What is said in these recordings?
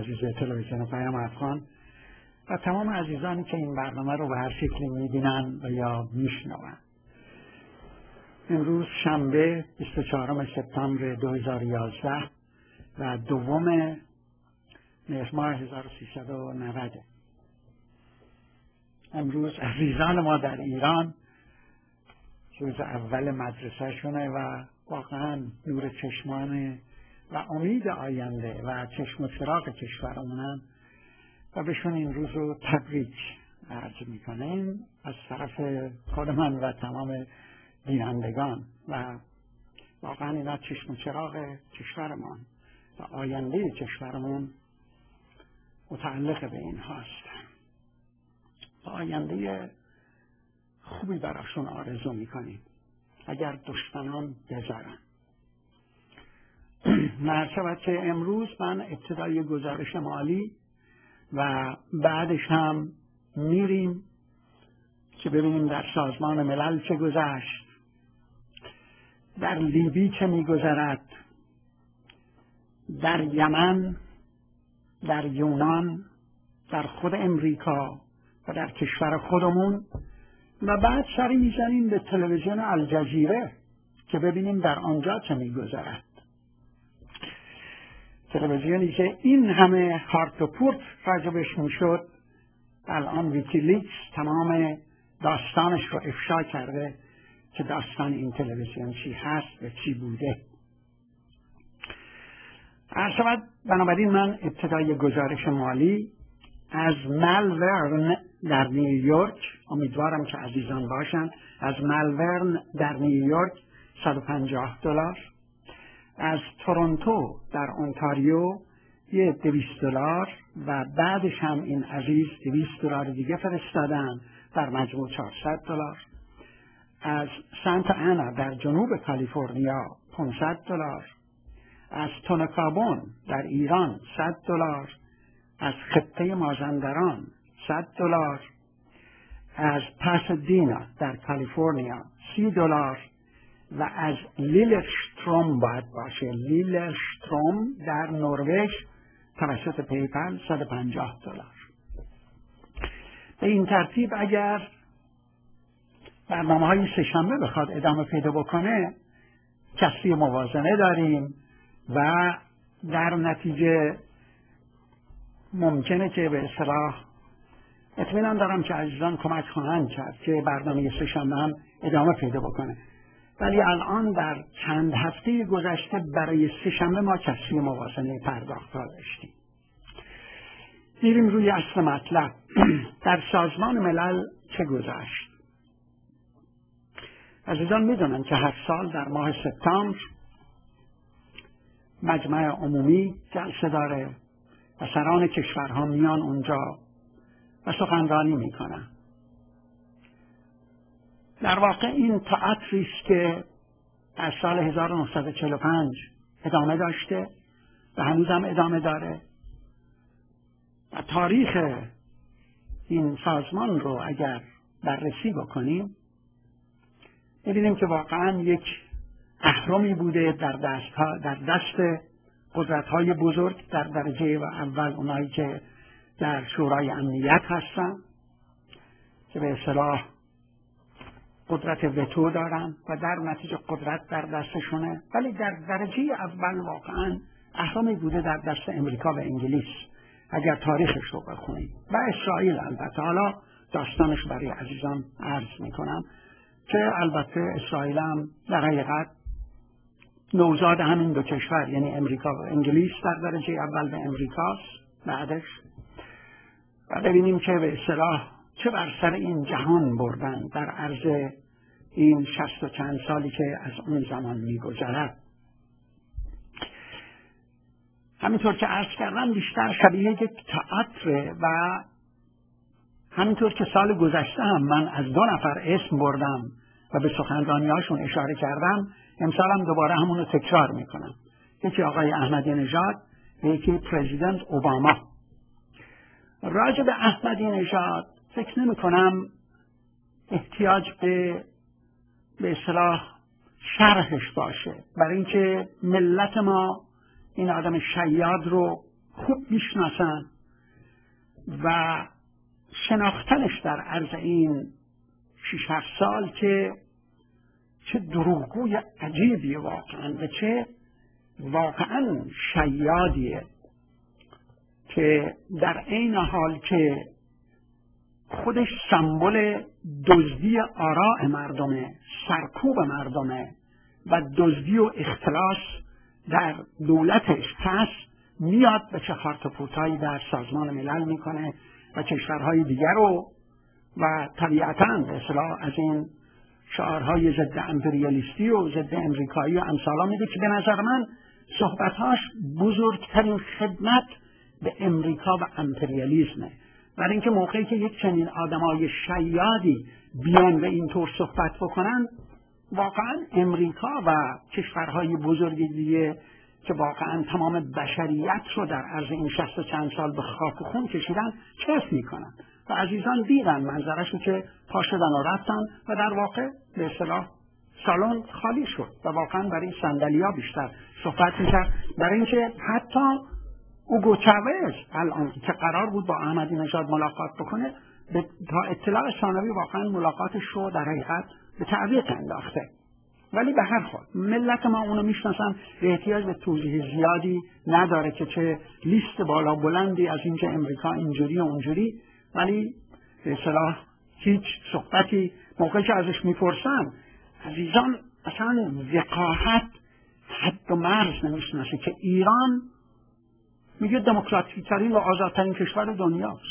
عزیز تلویزیون پیام افغان و تمام عزیزانی که این برنامه رو به هر شکلی می‌بینن و یا میشنون. امروز شنبه 24 سپتامبر 2011 و دوم مهر ماه 1390. امروز عزیزان ما در ایران روز اول مدرسه شونه و واقعا نور چشمان و امید آینده و چشم و چراغ کشورمونن و بهشون این روز رو تبریک عرض میکنیم از طرف خود من و تمام بینندگان و واقعا اینا چشم و چراغ کشورمان و آینده کشورمون متعلق به این هاست. آینده خوبی براشون آرزو میکنیم اگر دشمنان بذارن. مرشد که امروز من ابتدای گزارش مالی و بعدش هم میریم که ببینیم در سازمان ملل چه گذشت، در لیبی چه میگذرد، در یمن، در یونان، در خود امریکا و در کشور خودمون و بعد سری میزنیم به تلویزیون الجزیره که ببینیم در آنجا چه میگذرد. تلویزیونی که این همه هارت و پورت راجبش میشد الان ویکیلیکس تمام داستانش رو افشا کرده که داستان این تلویزیون چی هست و چی بوده. بنابراین من ابتدای گزارش مالی از ملورن در نیویورک، امیدوارم که عزیزان باشن، از ملورن در نیویورک $150، از تورنتو در اونتاریو یه $200 و بعدش هم این عزیز $200 دیگه فرستادن در مجموع $400. از سانتا آنا در جنوب کالیفرنیا $500، از تونکابون در ایران $100، از خطه مازندران $100، از پاسادینا در کالیفرنیا $30 و از لیلرشتروم باید باشه، لیلرشتروم در نروژ توسط پیپل $150. به این ترتیب اگر برنامه‌های سه‌شنبه بخواد ادامه پیدا بکنه کسری موازنه داریم و در نتیجه ممکنه که به اصطلاح اطمینان دارم که عزیزان کمک خواهند کرد که برنامه سه‌شنبه هم ادامه پیدا بکنه. ولی الان در چند هفته گذشته برای سه‌شنبه ما کسری موازنه پرداخت‌ها داشتیم. میریم روی اصل مطلب. در سازمان ملل چه گذشت؟ عزیزان میدونن که هر سال در ماه سپتامبر مجمع عمومی جلسه داره و سران کشورها میان اونجا و سخنرانی میکنن. در واقع این تئاتری است که از سال 1945 ادامه داشته و هنوز هم ادامه داره و تاریخ این سازمان رو اگر بررسی بکنیم می‌بینیم که واقعا یک اهرمی بوده در دست قدرت‌های بزرگ در درجه و اول اونایی که در شورای امنیت هستن که به اصطلاح قدرت وتو دارن و در نتیجه قدرت در دستشونه، ولی در درجه اول واقعا اهرمی بوده در دست امریکا و انگلیس اگر تاریخش رو بخونیم و اسرائیل. البته حالا داستانش برای عزیزان عرض میکنم که البته اسرائیل هم در حقیقت نوزاد همین دو کشور یعنی امریکا و انگلیس در درجه اول به امریکاست بعدش و ببینیم که به اصطلاح چه بر سر این جهان بردن در عرض این 60 و چند سالی که از اون زمان میگذرد. همینطور که عرض کردم بیشتر شبیه یک تئاتر و همینطور که سال گذشته هم من از 2 نفر اسم بردم و به سخنرانی هاشون اشاره کردم، امسال هم دوباره همونو تکرار میکنم. یکی آقای احمدی نژاد و یکی پرزیدنت اوباما. راجع به احمدی نژاد فکر نمی کنم احتیاج به اصطلاح شرحش باشه، برای اینکه ملت ما این آدم شیاد رو خوب میشناسن و شناختنش در عرض این 6-7 سال که چه دروغگوی عجیبیه واقعا و چه واقعا شیادیه که در عین حال که خودش سمبل دزدی آراء مردمه، سرکوب مردمه و دزدی و اختلاس در دولتش هست، میاد به چه خارت و پورتایی در سازمان ملل میکنه و کشورهای دیگر رو و طبیعتاً به اصطلاح از این شعارهای ضد امپریالیستی و ضد امریکایی و امثالا میده که به نظر من صحبتاش بزرگترین خدمت به امریکا و امپریالیسمه. برای اینکه موقعی که یک چنین آدمای شیادی بیان و اینطور صحبت بکنن، واقعا امریکا و کشورهای بزرگ دیگه که واقعا تمام بشریت رو در عرض این 60 و چند سال به خاک و خون کشیدن کیف میکنن و عزیزان دیدن منظرشو که پا شدن و رفتن و در واقع به اصطلاح سالن خالی شد و واقعا برای صندلی‌ها بیشتر صحبت میکرد. برای اینکه حتی اوگو چاوز الان که قرار بود با احمدی نژاد ملاقات بکنه، تا اطلاع ثانوی واقعا ملاقاتش رو در حقیقت به تعویق انداخته. ولی به هر حال ملت ما اونو میشناسن، به احتیاج به توضیح زیادی نداره که چه لیست بالا بلندی از اینکه امریکا اینجوری و اونجوری، ولی به اصطلاح هیچ صحبتی موقعی که ازش میپرسن عزیزان اصلا وقاحت حد و مرز نمیشناسه که ایران میگه دموکراتیک ترین و آزادترین کشور دنیاست،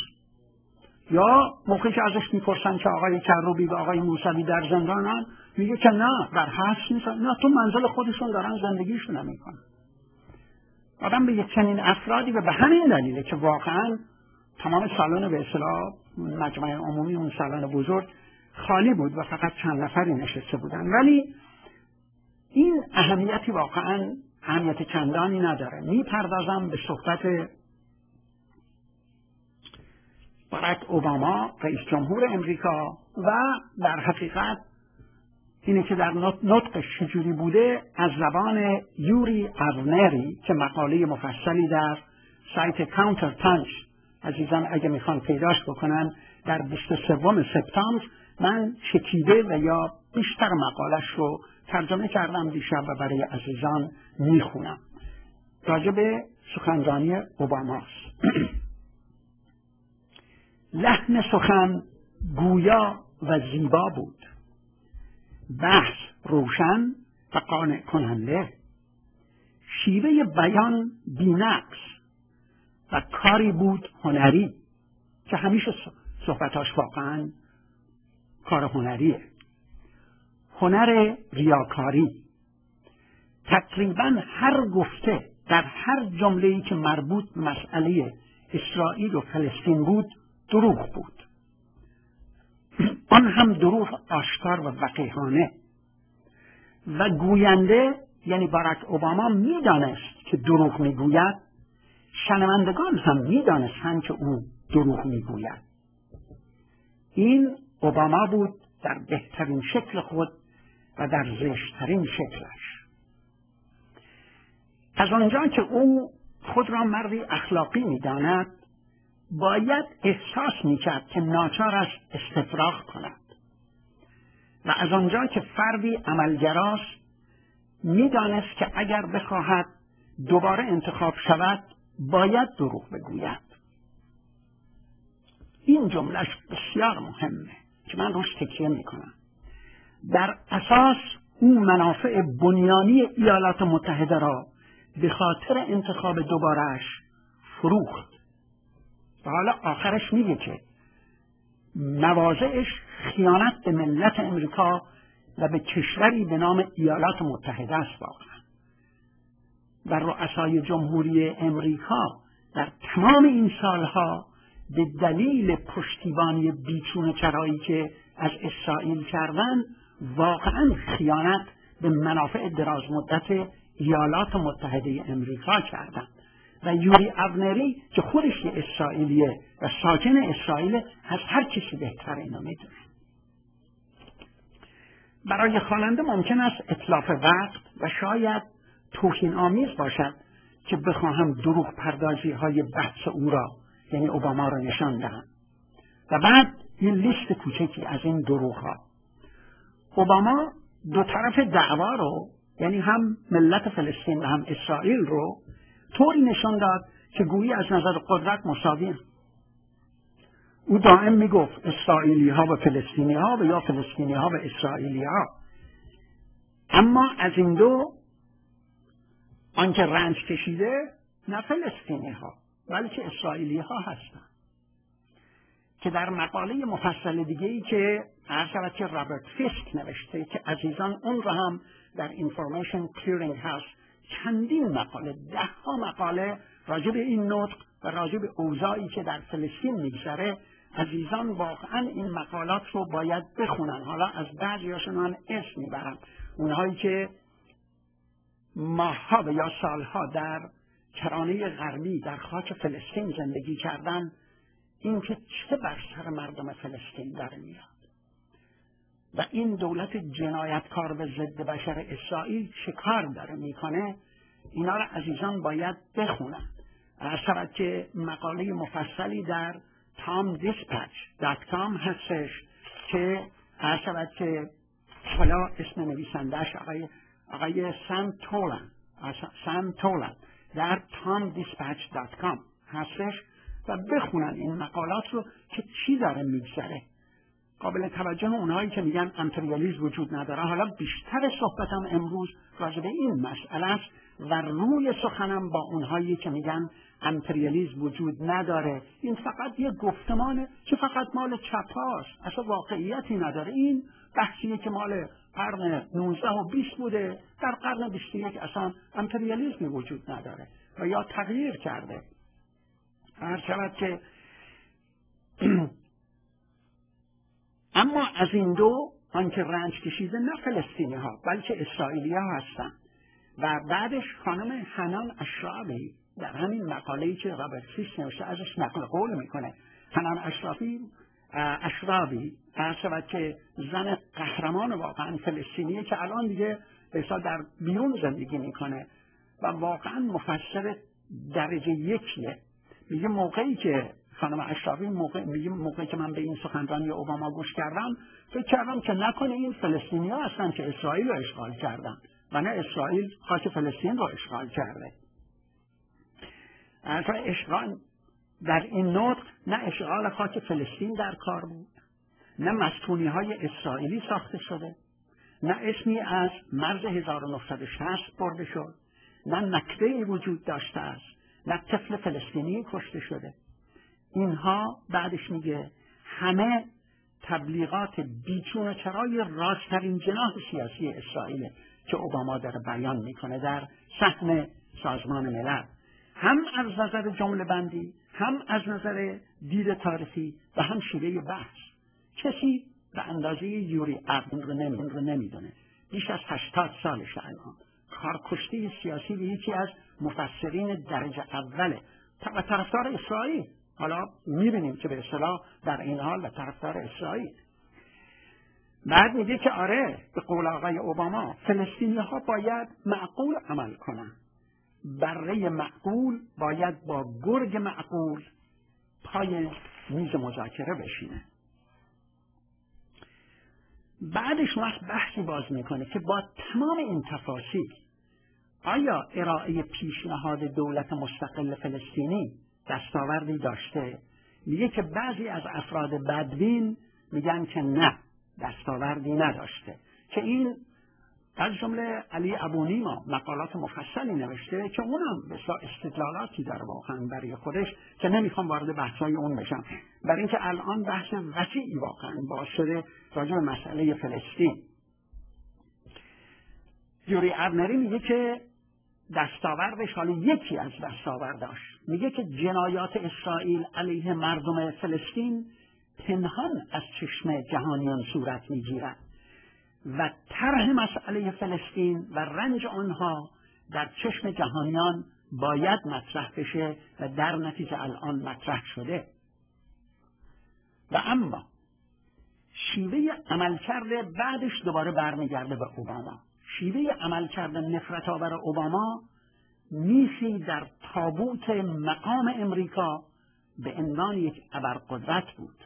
یا موقعی که ازش میپرسن که آقای کروبی و آقای موسوی در زندانن میگه که نه بر حبس نیستن، نه تو منزل خودشون دارن زندگیشون میکنن. آدم به یک چنین افرادی و به همین دلیله که واقعا تمام سالن به اصطلاح مجمع عمومی اون سالن بزرگ خالی بود و فقط چند نفری نشسته بودن، ولی این اهمیتی واقعا اهمیت چندانی نداره. میپردازم به صحبت باراک اوباما رئیس جمهور امریکا و در حقیقت اینه که در نطقش چجوری بوده از زبان یوری آونری که مقاله مفصلی در سایت کانتر پانچ عزیزان اگه میخوان پیداش بکنن در 23 سپتامبر من چکیده و یا بیشتر مقالش رو ترجمه کردم دیشب و برای عزیزان میخونم. راجع به سخنرانی اوباماست. لحن سخن گویا و زیبا بود، بحث روشن و قانع کننده، شیوه بیان بی‌نقص و کاری بود هنری که همیشه صحبتاش واقعا کار هنریه، هنر ریاکاری. تقریبا هر گفته در هر جمله‌ای که مربوط به مسئله اسرائیل و فلسطین بود دروغ بود، آن هم دروغ آشکار و وقیحانه، و گوینده یعنی باراک اوباما میدانست که دروغ میگوید، شنوندگان هم میدانستند که او دروغ میگوید. این اوباما بود در بهترین شکل خود و در زشترین شکلش. از آنجا که او خود را مردی اخلاقی میداند، باید احساس میکرد که ناچار است استفراغ کند و از آنجا که فردی عملگراست میدانست که اگر بخواهد دوباره انتخاب شود باید دروغ بگوید. این جملهش بسیار مهمه که من روش تکیه میکنم. در اساس او منافع بنیانی ایالات متحده را به خاطر انتخاب دوبارهش فروخت و حالا آخرش میگه که مواضعش خیانت به ملت امریکا و به کشوری به نام ایالات متحده است واقعا. و رؤسای جمهوری امریکا در تمام این سالها به دلیل پشتیبانی بیچون چرایی که از اسرائیل کردن واقعا خیانت به منافع دراز مدت ایالات متحده امریکا کردند. و یوری آونری که خودش یه اسرائیلیه و ساکن اسرائیل از هر کسی بهتر اینو میدونه. برای خواننده ممکن است اتلاف وقت و شاید توهین آمیز باشد که بخواهم دروغ پردازی های بحث او را، یعنی اوباما را نشان دهم. و بعد این لیست کوچکی از این دروغ ها. اوباما دو طرف دعوا رو، یعنی هم ملت فلسطین و هم اسرائیل رو طوری نشان داد که گویی از نظر قدرت مساوی. او دائم میگفت اسرائیلی ها و فلسطینی ها و یا فلسطینی ها و اسرائیلی ها. اما از این دو آنکه رنج کشیده نه فلسطینی ها بلکه اسرائیلی ها هستند، که در مقاله مفصل دیگه‌ای که عرض که رابرت فیسک نوشته که عزیزان اون رو هم در اینفورمیشن کلیرینگ هاوس چندین مقاله، 10 مقاله راجع به این نطق و راجع به اوضاعی که در فلسطین میگذره، عزیزان واقعا این مقالات رو باید بخونن. حالا از بعضیاشون من اسم میبرم، اونهایی که ماه‌ها و یا سالها در کرانه غربی در خاک فلسطین زندگی کردن، این که چه بر سر مردم فلسطین در میاد و این دولت جنایتکار و ضد بشر اسرائیل چه کار داره میکنه، اینا را عزیزان باید بخونن. اصلا که مقاله مفصلی در tomdispatch.com هستش که اصلا که حالا اسم نویسندهش آقای سام تولن در tomdispatch.com هستش و بخونن این مقالات رو که چی داره میگذره. قابل توجه اونهایی که میگن امپریالیسم وجود نداره، حالا بیشتر صحبتم امروز راجع به این مسئله است و روی سخنم با اونهایی که میگن امپریالیسم وجود نداره. این فقط یه گفتمانه که فقط مال چپ هاست، اصلا واقعیتی نداره. این بحثیه که مال قرن 19 و 20 بوده، در قرن 21 اصلا امپریالیسمی وجود نداره و یا تغییر کرده. هر شود که اما از این دو آنکه رنج کشیده نه فلسطینی ها بلکه اسرائیلی ها هستند. و بعدش خانم حنان اشرابی در همین مقاله‌ای که رابرت فیسک نوشته ازش نقل قول میکنه. حنان اشرابی شود که زن قهرمان واقعا فلسطینیه که الان دیگه به اصطلاح در بیرون زندگی میکنه و واقعا مفسر درجه یکیه. میگه موقعی که خانم اشرافی موقعی که من به این سخنرانی اوباما گوش کردم، فکر کردم که نکنه این فلسطینی ها هستن که اسرائیل رو اشغال کردن و نه اسرائیل خاک فلسطین رو اشغال کرده. اصلا اشغال در این نطق نه اشغال خاک فلسطین در کار بود، نه مسکونی های اسرائیلی ساخته شده، نه اسمی از مرز 1960 برده شد، نه نکبه‌ای وجود داشته است، نه طفل فلسطینی کشته شده. اینها بعدش میگه همه تبلیغات بیچون و چرای راستترین جناح سیاسی اسرائیل که اوباما داره بیان میکنه در صحن سازمان ملل، هم از نظر جمله بندی، هم از نظر دید تاریخی و هم شیوه بحث. کسی به اندازه یوری ادلر رو نمیدونه. بیش از 80 سالش الان کارکشته سیاسی به یکی از مفسرین درجه اوله و طرفدار اسرائیل. حالا میبینیم که به اصطلاح در این حال و طرفدار اسرائیل. بعد میگه که آره، به قول آقای اوباما فلسطینی ها باید معقول عمل کنن. بره معقول باید با گرگ معقول پای میز مذاکره بشینه. بعدش وقت بحثی باز میکنه که با تمام این تفاصیل آیا ارائه پیشنهاد دولت مستقل فلسطینی دستاوردی داشته؟ میگه که بعضی از افراد بدبین میگن که نه، دستاوردی نداشته. که این از جمله علی ابونیما مقالات مفصلی نوشته که اونم بسیار استدلالاتی داره واقعا برای خودش که نمیخوام وارد بحثای اون بشم، برای اینکه الان بحث وسیعی واقعا باز شده راجع به مسئله فلسطین. یوری ابنری میگه که دستاوردش، حالا یکی از دستاورداش، میگه که جنایات اسرائیل علیه مردم فلسطین پنهان از چشم جهانیان صورت میگیرد و طرح مسئله فلسطین و رنج آنها در چشم جهانیان باید مطرح بشه و در نتیجه الان مطرح شده. و اما شیوه عملکرد بعدش دوباره برمیگرده به اوباما. شیوه عملکرد نفرت آور اوباما میخی در تابوت مقام امریکا به عنوان یک ابرقدرت بود.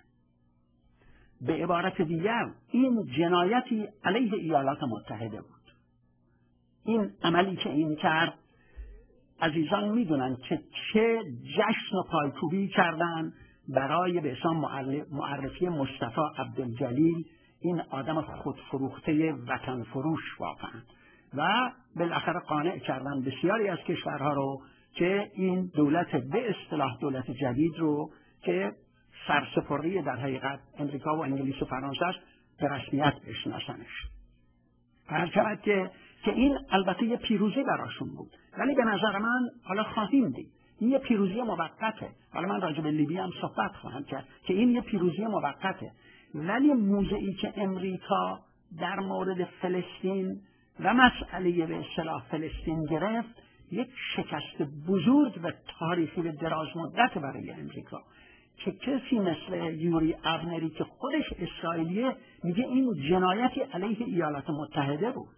به عبارت دیگر این جنایتی علیه ایالات متحده بود. این عملی که این کرد، عزیزان میدونن که چه جشن و پایکوبی کردن برای به اسم معرفی مصطفی عبدالجلیل، این آدم خودفروخته وطن فروش واقعا، و بالاخره قانع کردن بسیاری از کشورها رو که این دولت به اصطلاح دولت جدید رو که سرسپردی در حقیقت امریکا و انگلیس و فرانسه است به رسمیت بشناسنش. هر چقدر که این البته یه پیروزی براشون بود، ولی به نظر من حالا خواهیم دید این یه پیروزی موقته. حالا من راجع به لیبی هم صحبت خواهم کرد که این یه پیروزی موقته، ولی موضعی که امریکا در مورد فلسطین و مسئله به اصطلاح فلسطین گرفت یک شکست بزرگ و تاریخی به دراز مدت برای امریکا، که کسی مثل یوری ابنری که خودش اسرائیلیه میگه این جنایتی علیه ایالات متحده بود.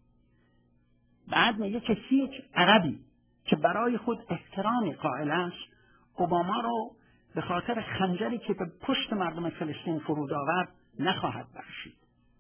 بعد میگه که هیچ عربی که برای خود احترامی قائل است اوباما رو به خاطر خنجری که به پشت مردم فلسطین فرود آورد نخواهد بخشید.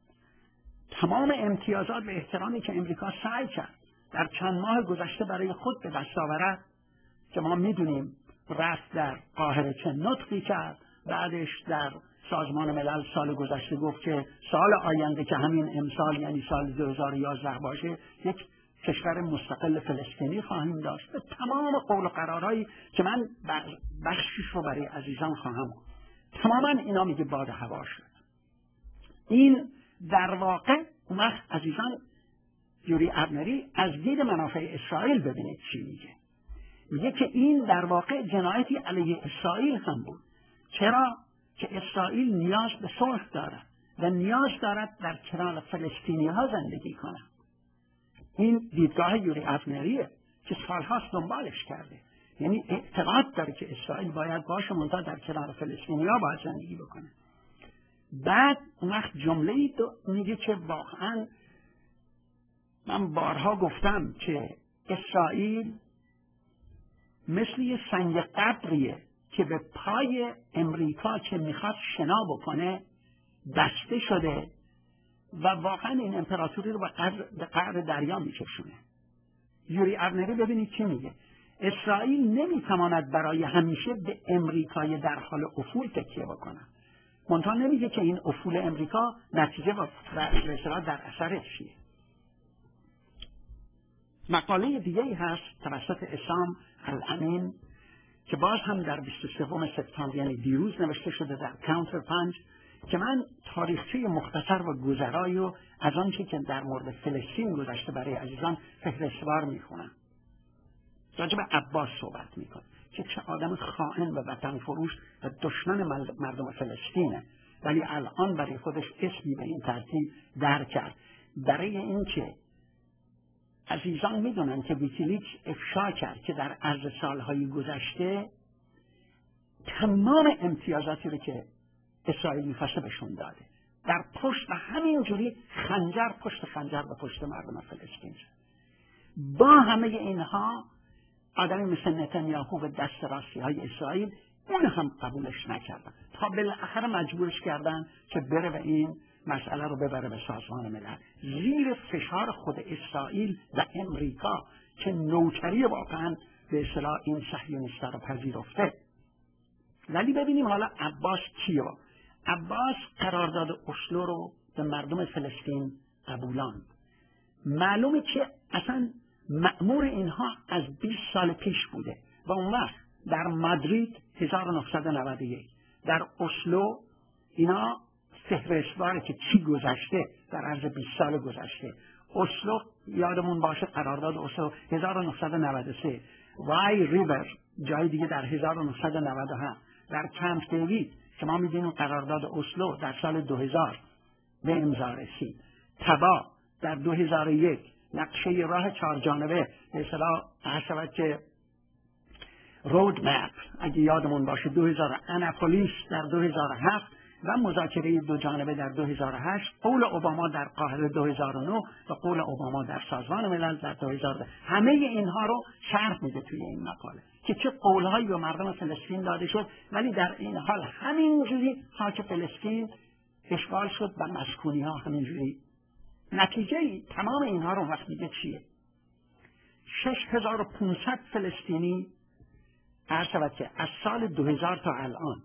تمام امتیازات و احترامی که امریکا سعی کرد در چند ماه گذشته برای خود به دست آورد، که ما میدونیم رفت در قاهره چه نطقی کرد، بعدش در سازمان ملل سال گذشته گفت که سال آینده که همین امسال یعنی سال 2011 باشه یک کشور مستقل فلسطینی خواهیم داشت. به تمام قول و قرارهایی که من بخشش رو برای عزیزان خواهم، تماما اینا میگه باد هوا شد. این در واقع اون وقت عزیزان یوری ابنری از دید منافع اسرائیل ببینید چی میگه. میگه که این در واقع جنایتی علیه اسرائیل هم بود. چرا؟ که اسرائیل نیاز به صلح دارد و نیاز دارد در کنار فلسطینی ها زندگی کند. این دیدگاه یوری ابنریه که سالهاست دنبالش کرده، یعنی اعتقاد داره که اسرائیل باید باشه منتها در کنار فلسطینی ها باید زندگی بکنه. بعد اون وقت جمله‌ای میگه که واقعا من بارها گفتم که اسرائیل مثل یه سنگ قبریه که به پای امریکا که میخواد شنا بکنه بسته شده و واقعا این امپراتوری رو به قعر دریا میکشونه. یوری ابنری ببینید چی میگه. اسرائیل نمیتواند برای همیشه به امریکای در حال افول تکیه بکنه. منتها نمیگه که این افول امریکا نتیجه و در اثر چیه. مقاله دیگه‌ای هست توسط اسام الامین که باز هم در 23 سپتامبر یعنی دیروز نوشته شده در کانتر پنج، که من تاریخچه مختصر و گذرایی و از آنچه که در مورد فلسطین گذشته برای عزیزان فهرستوار میخونم. راجع به عباس صحبت میکنه که چه آدم خائن و وطن فروش و دشمن مردم فلسطینه، ولی الان برای خودش اسمی به این ترتیب در کرد. برای اینکه عزیزان میدونن که ویکیلیکس افشا کرد که در عرض سالهای گذشته تمام امتیازاتی رو که اسرائیل میخواسته بهشون داده، در پشت و همینجوری خنجر پشت خنجر به پشت مردم فلسطین. با همه اینها آدمی مثل نتانیاهو و دست راستی های اسرائیل اون هم قبولش نکردن، تا بالاخره مجبورش کردن که بره و این مسئله رو ببره به سازمان ملل زیر فشار خود اسرائیل و امریکا که نوکری واقعا به اصطلاح این صهیونیست‌ها رو پذیرفته. ولی ببینیم حالا عباس کیه؟ عباس قرارداد اسلو رو به مردم فلسطین قبولاند. معلومه که اصلا مأمور اینها از 20 سال پیش بوده و اون وقت در مادرید 1991 در اسلو اینا فهرستواره که چی گذشته در عرض 20 سال گذشته. اسلو یادمون باشه قرارداد اسلو 1993، وای ریور جای دیگه در 1997، در کمپ دیوید که ما میدونیم قرارداد اسلو در سال 2000 به امضا رسید. تبا در 2001 نقشه راه 4 جانبه به اصطلاح حسابت که رود مپ اگه یادمون باشه 2000، اناپولیس در 2007 و مذاکره دو جانبه در 2008، قول اوباما در قاهره 2009 و قول اوباما در سازمان ملل در 2010. همه اینها رو شرح میده توی این مقاله که چه قولهایی به مردم فلسطین داده شد، ولی در این حال همینجوری خاک فلسطین اشغال شد و مسکونی ها همینجوری. نتیجه تمام اینها رو وقت میگه چیه؟ 6500 فلسطینی عرض شود که از سال 2000 تا الان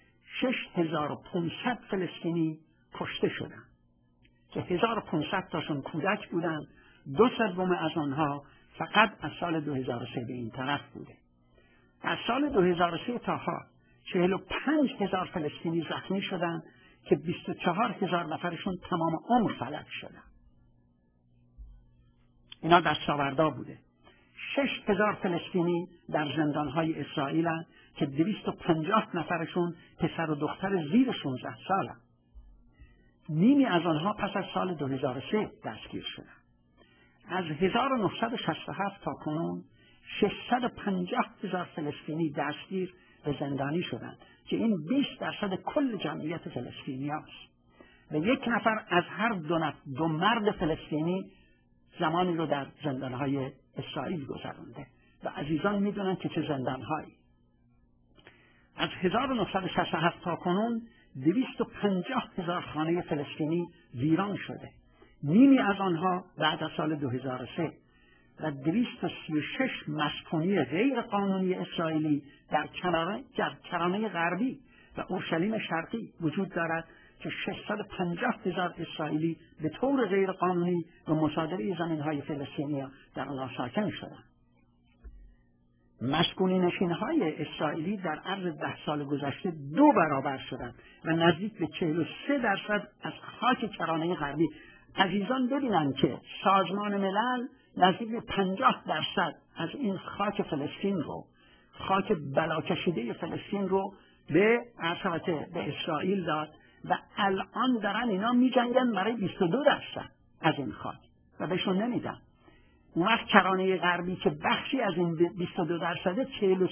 6500 فلسطینی کشته شدن که 1500 تاشون کودک بودن، 2/3 از آنها فقط از سال 2003 به این طرف بوده. از سال 2003 تا ها 45000 فلسطینی زخمی شدن که 24000 نفرشون تمام عمر فلج شدن. اینا دستاوردا بوده. 6000 فلسطینی در زندانهای اسرائیل هستند که 250 نفرشون پسر و دختر زیر 16 سال هستند. نیمی از آنها پس از سال 2003 دستگیر شدند. از 1967 تا کنون 650,000 فلسطینی دستگیر و زندانی شدند که این 20% کل جمعیت فلسطینی است. و یک نفر از هر دو مرد فلسطینی زمانی رو در زندانهای اسرائیل گذرانده و عزیزان میدونن که چه زندانهایی. از 1967 تا کنون 250,000 خانه فلسطینی ویران شده. نیمی از آنها بعد از سال 2003 و 236 مسکونی غیر قانونی اسرائیلی در کرانه غربی و اورشلیم شرقی وجود دارد که 650,000 اسرائیلی به طور غیر قانونی و مصادره زمین‌های فلسطینی در آنها ساکن شدند. مسکونی نشین‌های اسرائیلی در عرض 10 سال گذشته 2 برابر شدند و نزدیک به 43% از خاک کرانه غربی. عزیزان ببینند که سازمان ملل نزدیک به 50% از این خاک فلسطین رو، خاک بلاکشیده فلسطین رو به اسرائیل داد و الان دارن اینا می جنگن برای 22% از این خاک و بهشون نمیدن. اون وقت کرانه غربی که بخشی از این 22%،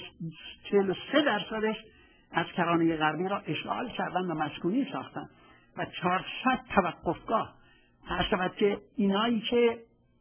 43%ش از کرانه غربی را اشغال کردن و مسکونی ساختن و 400 توقفگاه. هست که اینایی که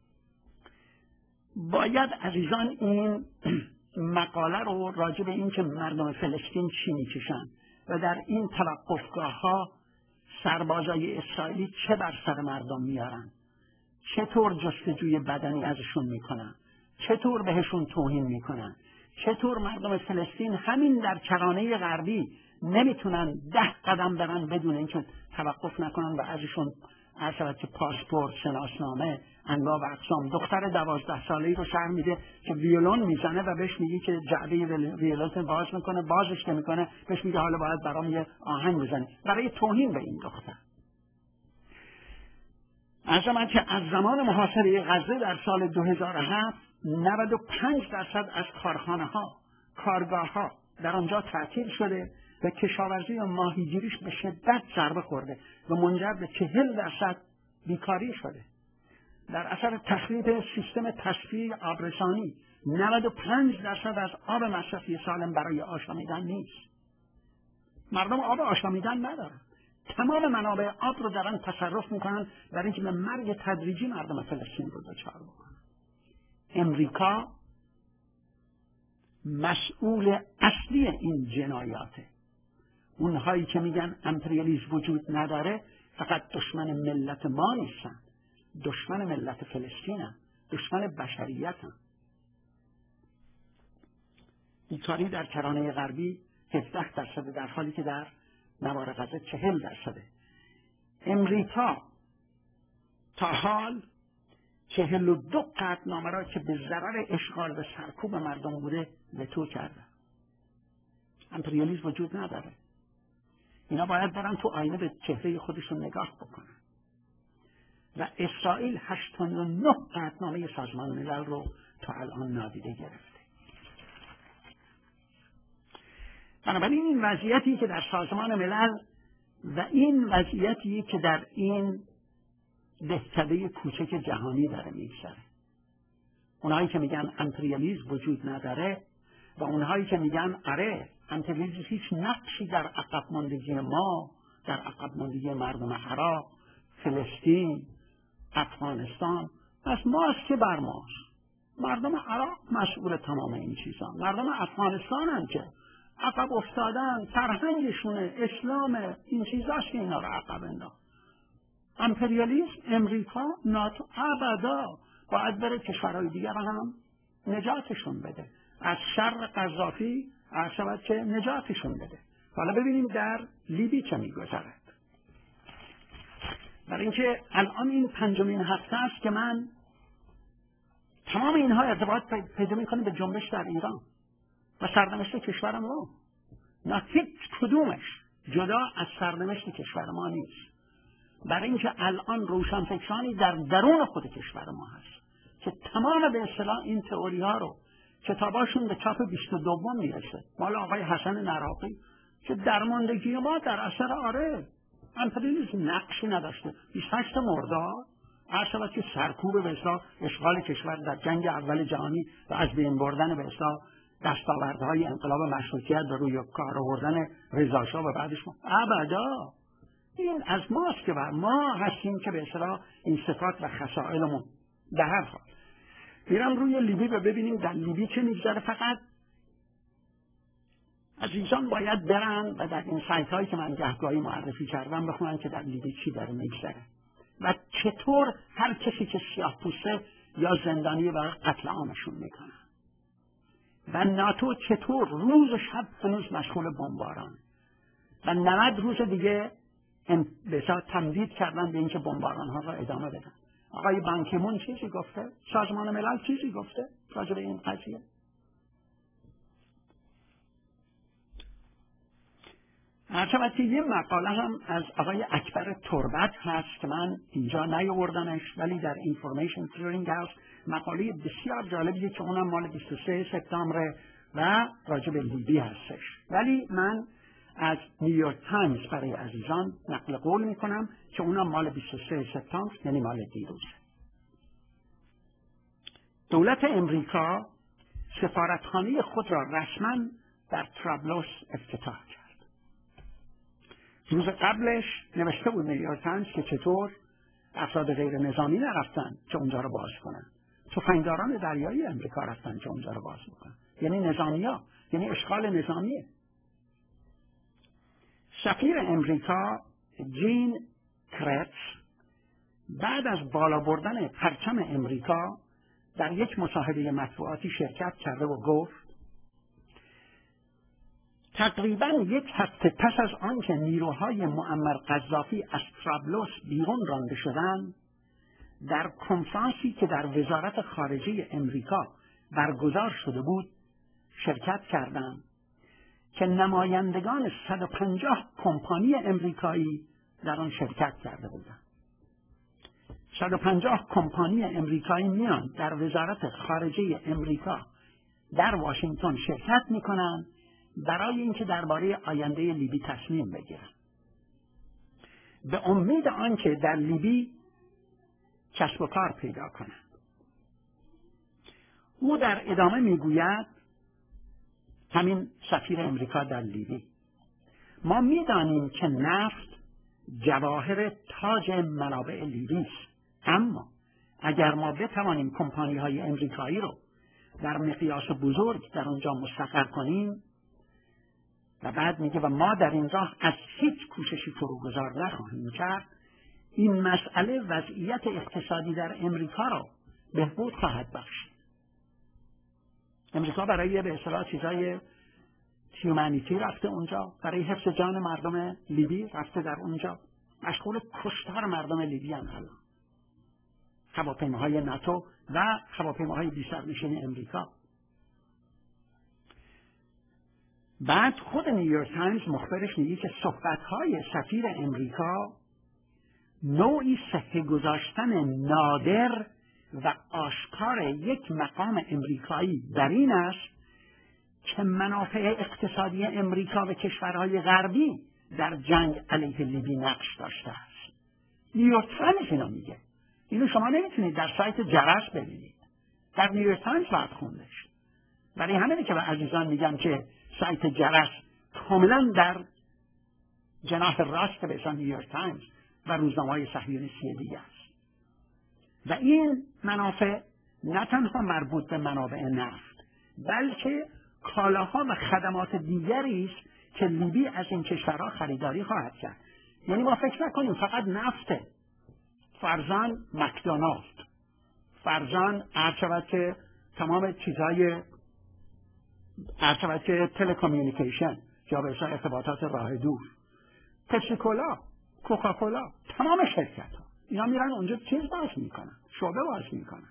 باید عزیزان این مقاله رو راجع به این که مردم فلسطین چی میکشن و در این توقفگاه ها سربازای اسرائیلی چه بر سر مردم میارن، چطور جستجوی بدنی ازشون میکنن، چطور بهشون توهین میکنن، چطور مردم فلسطین همین در کرانه غربی نمیتونن 10 قدم برن بدون اینکه توقف نکنن و ازشون که پاسپورت، شناسنامه، انواع و اقسام. دختر 12 ساله‌ای رو شهر میده که ویولون میزنه و بهش میگه که جعبه ویولون باز میکنه، بازش که میکنه بهش میگه حالا باید برام یه آهنگ بزنی، برای توهین به این دختر. از زمان محاصره غزه در سال 2007 95% از کارخانه ها، کارگاه ها در آنجا تعطیل شده و کشاورزی و ماهیگیریش به شدت ضربه خورده و منجر به 40% بیکاری شده. در اثر تخریب سیستم تصفیه آبرسانی 95% از آب مصرفی سالم برای آشامیدن نیست. مردم آب آشامیدن ندارن. تمام منابع آب رو دارن تصرف میکنن برای اینکه به مرگ تدریجی مردم فلسطین رو دچار بکنن. امریکا مسئول اصلی این جنایاته. اونهایی که میگن امپریالیسم وجود نداره فقط دشمن ملت ما نیستن، دشمن ملت فلسطینن، دشمن بشریتن. بیکاری در کرانه غربی 17% در حالی که در نوار غزه 40%. امریکا تا حال 42 قطعنامه را که به ضرر اشغال و سرکوب مردم بوده وتو کرده. امپریالیسم وجود نداره. اینا باید برن تو آینه به چهره خودشون نگاه بکنن. و اسرائیل 89 قطعنامه سازمان ملل رو تا الان نادیده گرفته. بنابراین این وضعیتی که در سازمان ملل و این وضعیتی که در این دهکده کوچک جهانی داره میگذره. اونهایی که میگن امپریالیسم وجود نداره و اونهایی که میگن آره امپریالیسم هیچ نقشی در عقب ماندگی ما در عقب ماندگی مردم عراق، فلسطین، افغانستان، پس ماست که بر ماست. مردم عراق مسئول تمام این چیزا، مردم افغانستان هم که عقب افتادن، فرهنگشونه، اسلام، این چیزاست که اینا رو عقب انداخت. امپریالیسم، امریکا، ناتو ابدا باید بره کشورهای دیگر هم نجاتشون بده، از شر قذافی عرض که نجاتشون بده. حالا ببینیم در لیبی چه میگذرد. برای اینکه الان این 5مین هفته است که من تمام اینها ارتباط پیدا میکنه به جنبش در ایران و سرنوشت کشور ما. نه هیچ کدومش جدا از سرنوشت کشور ما نیست. برای اینکه الان روشنفکرانی در درون خود کشور ما هست که تمام به اصطلاح این تئوری ها رو کتاباشون به چاپ 22 میرسه، مال آقای حسن نراقی، که درماندگی ما در اثر امپریالیسم نقشی نداشته. 28 مرداد عرض که سرکوب به اصطلاح اشغال کشور در جنگ اول جهانی و از بین بردن به اصطلاح دستاوردهای انقلاب مشروطیت به روی کار آوردن رضا شاه و بعدش ما ابدا این از ماست که ما هستیم که به اصطلاح این صفات و خصائلمون. در هر حال میرم روی لیبی و ببینیم در لیبی چه میگذره. فقط عزیزان باید برن و در این سایت هایی که من گهگاهی معرفی کردم بخونن که در لیبی چی داره میگذره و چطور هر کسی که سیاه پوسته یا زندانی و قتل عامشون میکنن و ناتو چطور روز و شب هنوز مشغول بمباران و 90 روز دیگه بسیار تمدید کردن به اینکه بمباران ها را ادامه بدن. آقای بانکیمون چیزی گفته؟ سازمان ملل چیزی گفته راجع به این قضیه؟ هرچند یه مقاله هم از آقای اکبر تربت هست که من اینجا نیاوردمش، ولی در اینفورمیشن کلیرینگ هاوس مقاله بسیار جالبیه که اونم مال 23 سپتامبر و راجع به لیبی هستش. ولی من از نیویورک تایمز برای عزیزان نقل قول میکنم که اونم مال 23 سپتامبر، یعنی مال دیروز. دولت امریکا سفارتخانه خود را رسما در طرابلس افتتاح کرد. روز قبلش نوشته بود نیویورک تایمز که چطور افراد غیر نظامی نرفتن که اونجا رو باز کنن، تفنگداران دریایی امریکا رفتن که اونجا رو باز کنن، یعنی نظامیا، یعنی اشغال نظامیه. سفیر امریکا جین کرتز بعد از بالا بردن پرچم امریکا در یک مصاحبه مطبوعاتی شرکت کرده و گفت تقریباً یک هفته پس از آنکه نیروهای معمر قذافی از طرابلس بیرون رانده شدند، در کنفرانسی که در وزارت خارجه امریکا برگزار شده بود شرکت کردند که نمایندگان 150 کمپانی امریکایی در آن شرکت کرده بودند. 150 کمپانی امریکایی میان در وزارت خارجه امریکا در واشنگتن شرکت میکنند برای اینکه درباره آینده لیبی تصمیم بگیرند، به امید آنکه در لیبی کسب و کار پیدا کنند. او در ادامه میگوید، همین سفیر امریکا در لیبی، ما میدانیم که نفت جواهر تاج منابع لیبی است، اما اگر ما بتوانیم کمپانی های امریکایی رو در مقیاس بزرگ در اونجا مستقر کنیم، و بعد میگه و ما در این راه از هیچ کوششی فروگذار نخواهیم کرد، این مسئله وضعیت اقتصادی در امریکا رو بهبود خواهد بخشید. امریکا برای به اصطلاح چیزای هیومانیتی رفته اونجا، برای حفظ جان مردم لیبی رفته در اونجا، مشغول کشتار مردم لیبی هم الان. هواپیماهای ناتو و هواپیماهای بی‌سرنشین امریکا. بعد خود نیویورک تایمز مخبرش میگه که صحبت‌های سفیر امریکا نوعی صحه گذاشتن نادر و آشکار یک مقام امریکایی در این است که منافع اقتصادی امریکا و کشورهای غربی در جنگ علیه لیبی نقش داشته است. نیویورک تایمز اینو میگه. اینو شما نمیتونید در سایت جرس ببینید. در نیویورک تایمز باید خوندش. برای همینه که به عزیزان میگم که سایت جرس کاملا در جناح راست به اسم نیویورک تایمز و روزنامه‌های صهیونیستی دیگه است. و این منافع نه تنها مربوط به منابع نفت، بلکه کالاها و خدمات دیگری است که لیبی از این کشورها خریداری خواهد کرد. یعنی ما فکر نکنیم فقط نفته، فرضاً مکدونالد، فرضاً عرض که تمام چیزهای عرض که تلکامیونیکیشن یا به اصطلاح ارتباطات راه دور، پپسیکولا، کوکاکولا، تمام شرکت ها اینا میرن اونجا چیز باز میکنن، شعبه باز میکنن.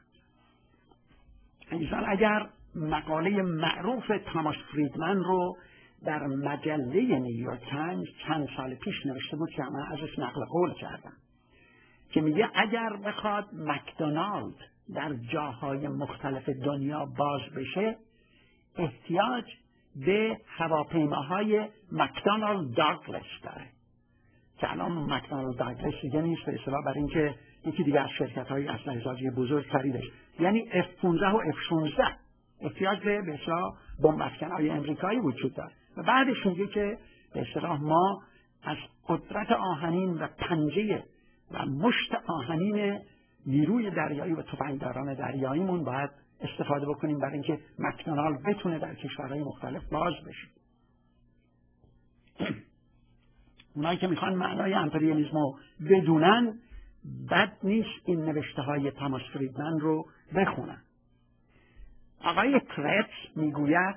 انسان اگر مقاله معروف تاماس فریدمن رو در مجله نیویورک تایمز چند سال پیش نوشته بود که من ازش نقل قول کردم که میگه اگر بخواد مکدونالد در جاهای مختلف دنیا باز بشه احتیاج به هواپیماهای مکدونالد داگلس داره که الان مکدونالد داگلس دیگه نیست، به اصطلاح برای اینکه یکی دیگه از شرکت‌های اسلحه‌سازی بزرگ خریدش، یعنی F-15 و F-16 احتیاج به اصطلاح بمب افکن‌های امریکایی وجود داره. و بعدش میگه که به اصطلاح ما از قدرت آهنین و پنجه و مشت آهنین نیروی دریایی و تفنگداران دریاییمون باید استفاده بکنیم برای اینکه مکدونالد بتونه در کشورهای مختلف باز بشه. اونایی که میخوان معنای امپریالیسم رو بدونن بد نیست این نوشته های تاماس فریدمن رو بخونن. آقای کرتز میگوید،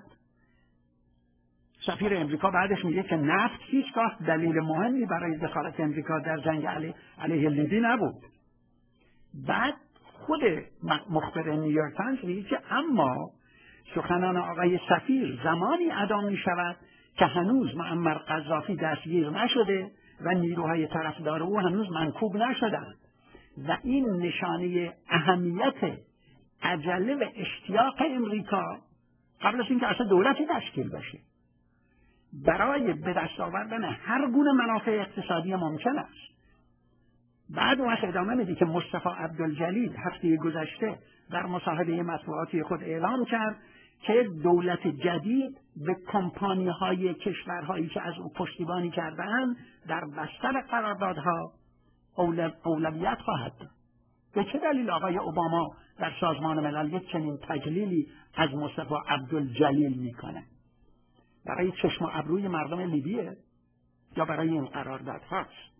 سفیر امریکا بعدش میگه که نفت هیچگاه دلیل مهمی برای دخالت امریکا در جنگ علیه لیبی نبود. بعد خود مخبر نیویورک تایمز میگه که اما سخنان آقای سفیر زمانی ادا می شود که هنوز معمر قذافی دستگیر نشده و نیروهای طرفدار او هنوز منکوب نشدند و این نشانه اهمیت عجله و اشتیاق امریکا قبل از اینکه اصلا دولتی تشکیل بشه برای به دست آوردن هر گونه منافع اقتصادی ممکن است. بعد وقت ادامه میدی که مصطفی عبدالجلیل هفته گذشته در مصاحبه مطبوعاتی خود اعلام کرد که دولت جدید به کمپانی‌های کشورهایی که از او پشتیبانی کرده‌اند در بستر قراردادها اولویت خواهد داد. به چه دلیل آقای اوباما در سازمان ملل یک چنین تجلیلی از مصطفی عبدالجلیل میکنه؟ برای چشم و ابروی مردم لیبیه یا برای این قراردادهاست؟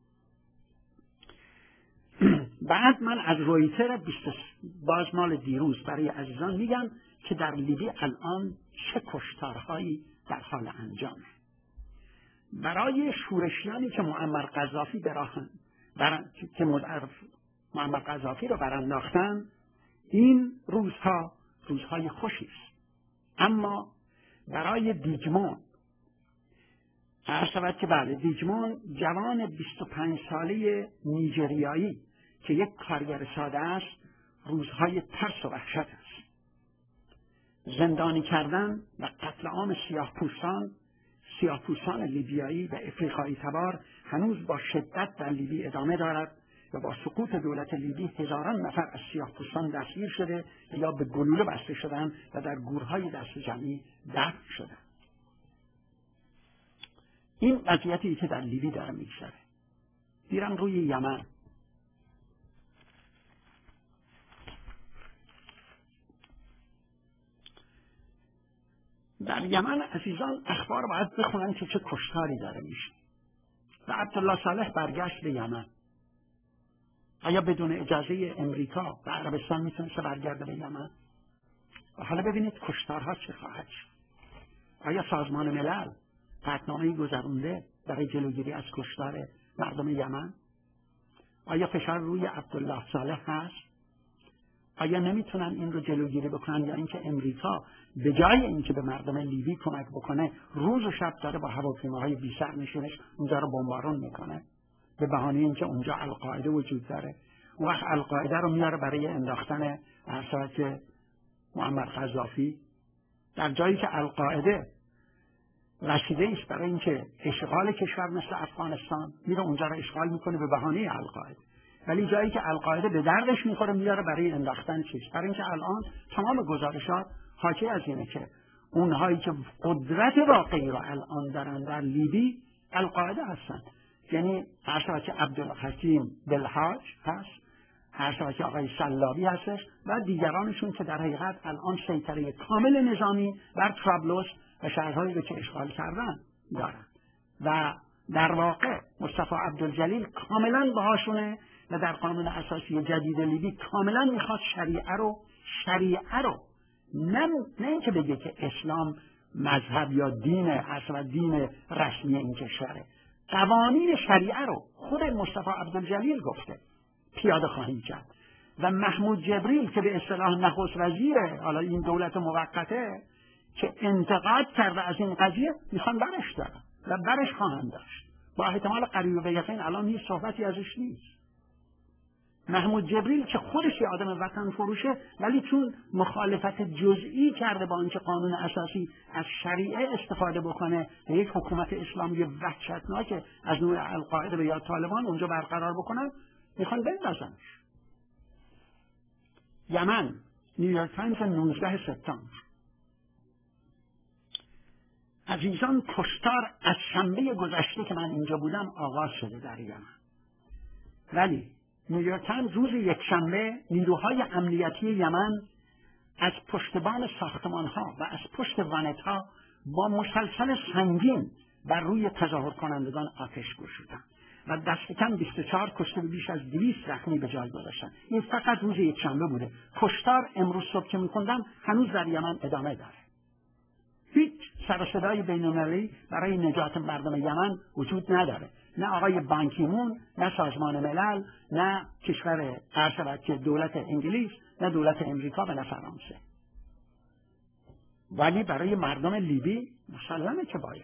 بعد من از رویتر بازمال دیروز برای عزیزان میگم که در لیبی الان چه کشتارهایی در حال انجامه. برای شورشیانی که معمر قذافی معمر قذافی رو برانداختن این روزهای خوشی است. اما برای دیجمون عرض که بله، دیجمون جوان 25 ساله نیجریایی که یک کارگر ساده است روزهای ترس و وحشت است. زندانی کردن و قتل عام سیاه‌پوستان لیبیایی و افریقایی تبار هنوز با شدت در لیبی ادامه دارد و با سقوط دولت لیبی هزاران نفر از سیاه‌پوستان دستگیر شده یا به گلوله بسته شدند و در گورهای دست جمعی دفن شدند. این وضعیتی که در لیبی داره میگذره. میرم روی یمن. در یمن عزیزان اخبار باید بخونن که چه کشتاری داره میشه. و عبدالله صالح برگشت به یمن. آیا بدون اجازه امریکا و عربستان میتونسته برگرده به یمن؟ و حالا ببینید کشتارها چه خواهد شد. آیا سازمان ملل قطعنامه‌ای گذرونده برای جلوگیری از کشتار مردم یمن؟ آیا فشار روی عبدالله صالح هست؟ آیا نمیتونن این رو جلوگیری بکنن یا اینکه امریکا به جای اینکه به مردم لیبی کمک بکنه روز و شب داره با هواپیماهای بی سرنشینش اونجا رو بمبارون میکنه به بهانه اینکه اونجا القاعده وجود داره؟ اون وقت القاعده رو میاره برای انداختن اثرات معمر قذافی در جایی که القاعده رسیده است برای اینکه اشغال کشور مثل افغانستان میره اونجا رو اشغال میکنه به بهانه القاعده، ولی جایی که القاعده به دردش میخوره میاره برای انداختن چیز. برای اینکه الان تمام گزارشات حاکی از اینه که اونهایی که قدرت واقعی رو الان دارن در لیبی القاعده هستن یعنی هر شود که عبدالحکیم بلحاج هست، هر شود که آقای سلابی هستش و دیگرانشون که در حقیقت الان سیطره کامل نظامی بر طرابلس و شهرهایی رو که اشغال کردن دارن و در واقع مصطفی عبدالجلیل کاملا باهاشونه و در قانون اساسی جدید لیبی کاملا میخواد شریعه رو نه اینکه بگه که اسلام مذهب یا دین اصلا دین رسمی این کشوره، قوانین شریعه رو خود مصطفی عبدالجلیل گفته پیاده خواهی کرد و محمود جبریل که به اصطلاح نخست وزیره حالا این دولت موقته که انتقاد کرده از این قضیه میخوان برش دارن و برش خواهند داشت با احتمال قریب به یقین. الان هیچ صحبتی ازش نیست. محمود جبریل که خودش یه آدم وطن فروشه ولی چون مخالفت جزئی کرده با اینکه قانون اساسی از شریعه استفاده بکنه و یک حکومت اسلامی وحشتناک از نوع القاعده و یا طالبان اونجا برقرار بکنن میخوان بندازنش. یمن، نیویورک تایمز 19 سپتامبر. عزیزان، کشتار از شنبه گذشته که من اینجا بودم آغاز شده در یمن، ولی نیویورک تایمز روز یکشنبه نیروهای امنیتی یمن از پشتبان ساختمان‌ها و از پشت وانت‌ها با مسلسل سنگین بر روی تظاهر کنندگان آتش گشودند و دست کم 24 کشته و بیش از 200 زخمی به جای گذاشتند. این فقط روز یکشنبه بوده. کشتار امروز صبح که می‌خوندم هنوز در یمن ادامه داره. هیچ سر و صدای بین‌المللی برای نجات مردم یمن وجود نداره. نه آقای بانکیمون، نه سازمان ملل، نه کشور ارشد که دولت انگلیس، نه دولت امریکا و نه فرانسه. ولی برای مردم لیبی مسلمه که باید.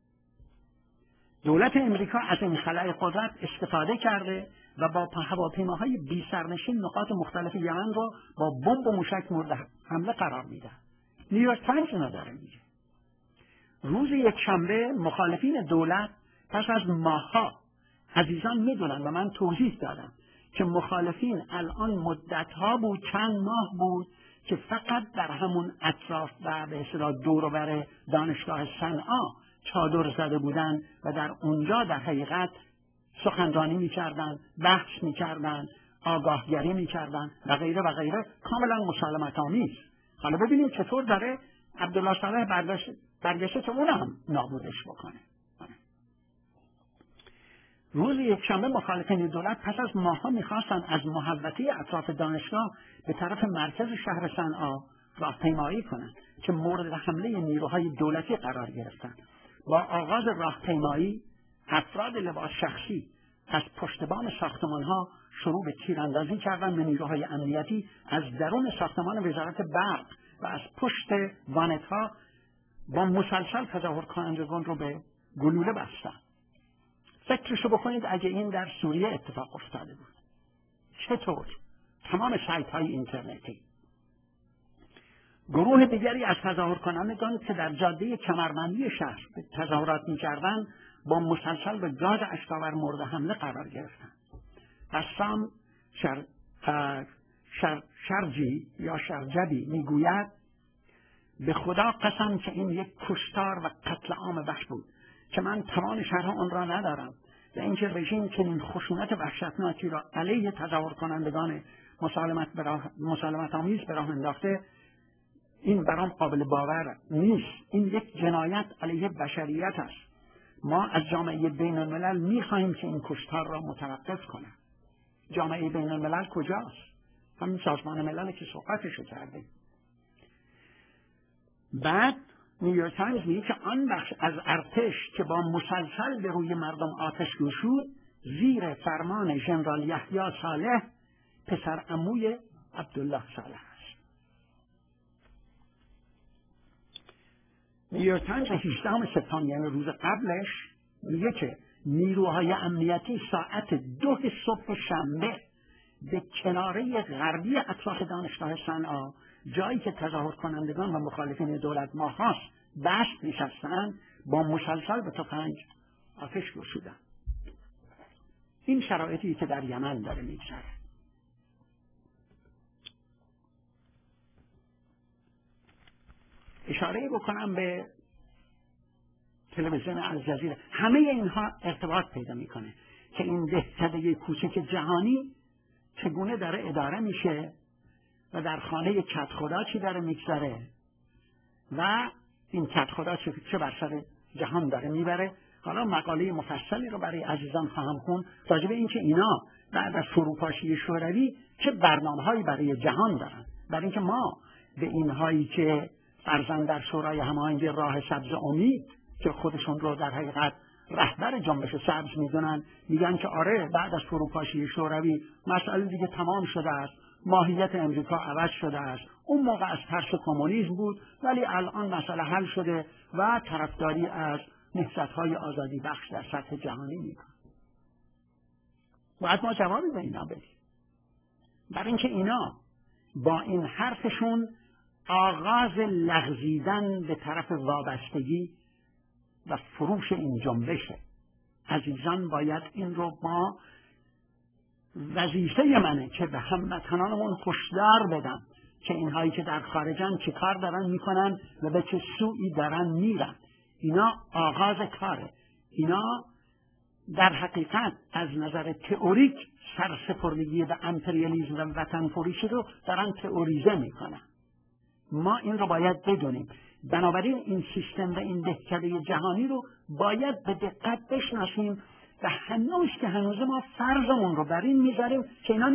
دولت امریکا از این خلأ قدرت استفاده کرده و با هواپیماهای بی سرنشین نقاط مختلف یمن رو با بمب و موشک مورد حمله قرار میده. نیویورک تایمز اینا داره میگه. روز یکشنبه مخالفین دولت پس از ماه‌ها، عزیزان میدونن و من توضیح دادم که مخالفین الان مدت‌ها بود، چند ماه بود که فقط در همون اطراف و به اصطلاح دور و بر دانشگاه صنعا چادر زده بودن و در اونجا در حقیقت سخنرانی می‌کردن، بحث می‌کردن، آگاهگری می‌کردن و غیره و غیره، کاملا مسالمت‌آمیز. حالا ببینیم چطور داره عبدالله صالح برگشته که اونم نابودش بکنه. روز یکشنبه مخالفین دولت پس از ماه‌ها می‌خواستند از محوطه اطراف دانشگاه به طرف مرکز شهر صنعا راهپیمایی کنند که مورد حمله نیروهای دولتی قرار گرفتند. با آغاز راهپیمایی افراد لباس شخصی از پشتبان ساختمان‌ها شروع به تیراندازی کردند به نیروهای امنیتی از درون ساختمان وزارت برق و از پشت وانت‌ها با مسلسل تظاهر کنندگان رو به گلوله بستند. فکرشو بکنید اگه این در سوریه اتفاق افتاده بود چطور؟ تمام سایت های اینترنتی. گروه دیگری از تظاهر کنندگان که در جاده کمربندی شهر تظاهرات می‌کردند با مسلسل به گاز اشک‌آور مورد حمله قرار گرفتند. بسام شرجی یا شرجبی میگوید به خدا قسم که این یک کشتار و قتل عام وحش بود که من توان شرح آن را ندارم و اینکه رژیم چنین خشونت وحشتناکی را علیه تظاهر کنندگان مسالمت آمیز به راه انداخته، این برام قابل باور نیست. این یک جنایت علیه بشریت است. ما از جامعه بین الملل می‌خواهیم که این کشتار را متوقف کنه. جامعه بین الملل کجاست؟ همین سازمان ملل که صحبتشو کردیم. بعد نیویورک تایمز میگه که آن بخش از ارتش که با مسلسل به روی مردم آتش گشود زیر فرمان ژنرال یحیی صالح پسر عموی عبدالله صالح است. نیویورک تایمز 18 سپتامبر یعنی روز قبلش میگه که نیروهای امنیتی ساعت 2 صبح شنبه به کناره غربی اطراف دانشگاه صنعا، جایی که تظاهر کنندگان و مخالفین دولت ماه‌هاست دست نشستند، با مسلسل به تفنگ آتش گشودند. این شرایطی که در یمن داره میگذره. اشاره بکنم به تلویزیون الجزیره، همه اینها ارتباط پیدا میکنه که این دهکده کوچک جهانی چگونه داره اداره میشه و در خانه کت خدا چی داره میگذره و این کت خدا چه بر سر جهان داره میبره. حالا مقاله مفصلی رو برای عزیزان خواهم خوند راجع به اینکه اینا بعد از فروپاشی شوروی چه برنامه‌هایی برای جهان دارن، برای اینکه ما به اینهایی که فرزند در شورای هماهنگی راه سبز امید که خودشون رو در حقیقت رهبر جنبش سبز میدونن میگن که آره بعد از فروپاشی شوروی مسئله دیگه تمام شده است، ماهیت امریکا عوض شده است. اون موقع از ترس کمونیسم بود ولی الان مسئله حل شده و طرفداری از نهضت‌های آزادی بخش در سطح جهانی میکنه. باید ما جوابی به اینا بدیم، برای اینکه اینا با این حرفشون آغاز لغزیدن به طرف وابستگی و فروش این جنبشه. عزیزان باید این رو ما وظیفه منه که به هموطنانمون هشدار بدم که اینهایی که در خارجن چه کار دارن میکنن و به چه سوی دارن میرن. اینا آغاز کاره. اینا در حقیقت از نظر تئوریک سرسپردگی به امپریالیسم و وطن فروشی رو دارن تئوریزه میکنن. ما این رو باید بدونیم. بنابراین این سیستم و این دهکده جهانی رو باید به دقت بشناسیم و هنوز ما فرضمون رو بر این میذاریم که اینا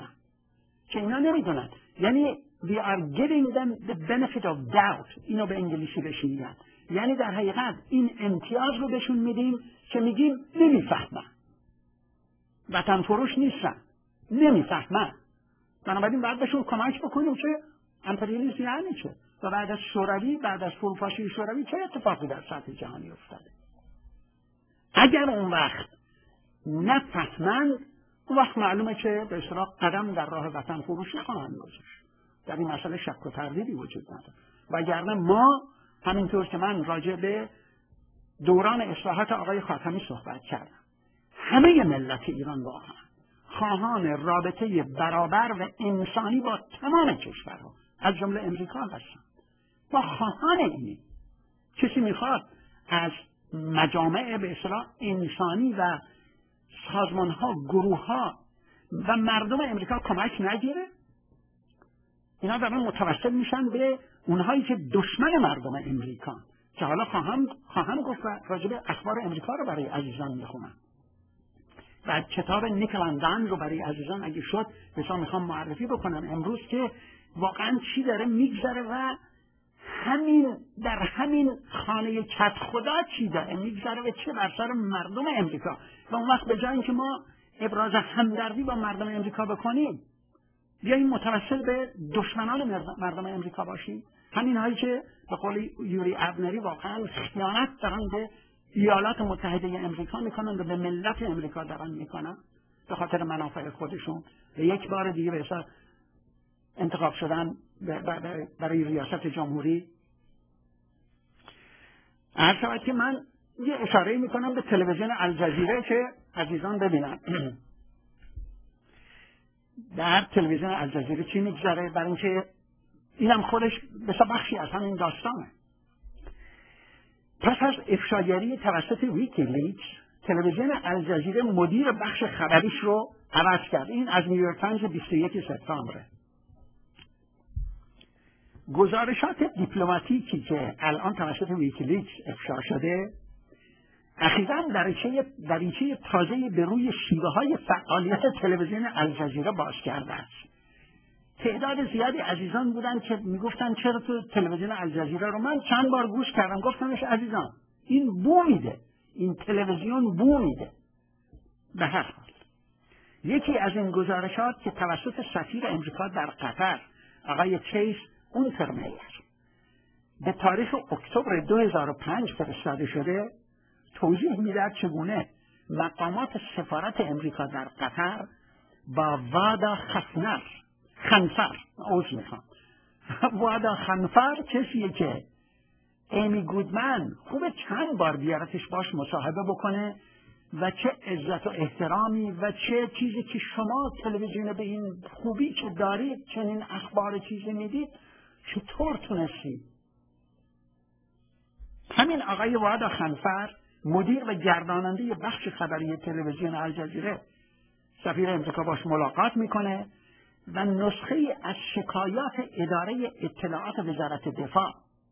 نمیدونن. یعنی we are giving them the benefit of doubt. اینو به انگلیسی بهش میگن. یعنی در حقیقت این امتیاز رو بهشون میدیم که میگیم نمیفهمن، وطن فروش نیستن، نمیفهمن. بنابراین باید بهشون کمک بکنیم که امپریالیسم یعنی چه و بعد از فروپاشی شوروی چه اتفاقی در سطح جهانی افتاده. اگر اون وقت نفهمند، اون وقت معلومه که به اصطلاح قدم در راه وطن فروشی خواهند گذاشت. در این مسئله شک و تردیدی وجود نداره. وگرنه ما همینطور که من راجع به دوران اصلاحات آقای خاتمی صحبت کردم، همه ملت ایران واقعا خواهان رابطه برابر و انسانی با تمام کشورها از جمله امریکا هستن. ما خواهان اینیم. کسی میخواد از مجامع به اصطلاح انسانی و سازمانها، گروهها و مردم امریکا کمک نگیره؟ اینا دارن متوسل میشن به اونهایی که دشمن مردم امریکا، که حالا خواهم گفت راجع به اخبار امریکا رو برای عزیزان میخونم و کتاب نیکلاندان رو برای عزیزان اگه شد بسیار میخوام معرفی بکنم امروز که واقعا چی داره میگذره و در همین خانه کت خدا چی داره میگذره و چه بر سر مردم امریکا. و اون وقت به جای اینکه ما ابراز همدردی با مردم امریکا بکنیم بیاییم متوسل به دشمنان مردم امریکا باشیم. همین هایی که به قول یوری ابنری واقعا خیانت دارن به ایالات متحده امریکا میکنن و به ملت امریکا دارن میکنن به خاطر منافع خودشون و یک بار دیگه به حساب انتخاب شدن برای ریاست جمهوری. هر شود که من یه اشاره میکنم به تلویزیون الجزیره که عزیزان ببینن در تلویزیون الجزیره چی میگذره، برای اینکه اینم خودش بسیار بخشی از همین داستانه. پس از افشاگری توسط ویکیلیکس تلویزیون الجزیره مدیر بخش خبریش رو عوض کرد. این از نیویورک تایمز 21 سپتامبر. گزارشات دیپلماتیکی که الان توسط ویکیلیکس افشا شده اخیراً دریچه تازه‌ای به روی شیوه‌های فعالیت تلویزیون الجزیره باز کرده است. تعداد زیادی عزیزان بودن که میگفتن چرا تو تلویزیون الجزیره رو، من چند بار گوش کردم، گفتمش عزیزان این بو میده، این تلویزیون بو میده. به هر حال یکی از این گزارشات که توسط سفیر امریکا در قطر آقای چیس اونترمیر به تاریخ اکتبر 2005 فرستاده شده توضیح میدهد چگونه مقامات سفارت امریکا در قطر با وادا خنفر کسیه که ایمی گودمن خوبه چند بار بیارتش باش مصاحبه بکنه و چه عزت و احترامی و چه چیزی که شما تلویزیون به این خوبی که دارید چنین اخبار چیزی میدید چطور تونستید همین آقای وادا خنفر، مدیر و گرداننده بخش خبری تلویزیون الجزیره، سفیر امریکا باش ملاقات میکنه و نسخه از شکایات اداره اطلاعات وزارت دفاع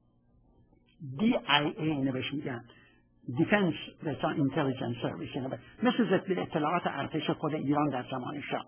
DIA اینو بهش میگن، Defense Intelligence Service، مثل ضد اطلاعات ارتش خود ایران در زمان شاه،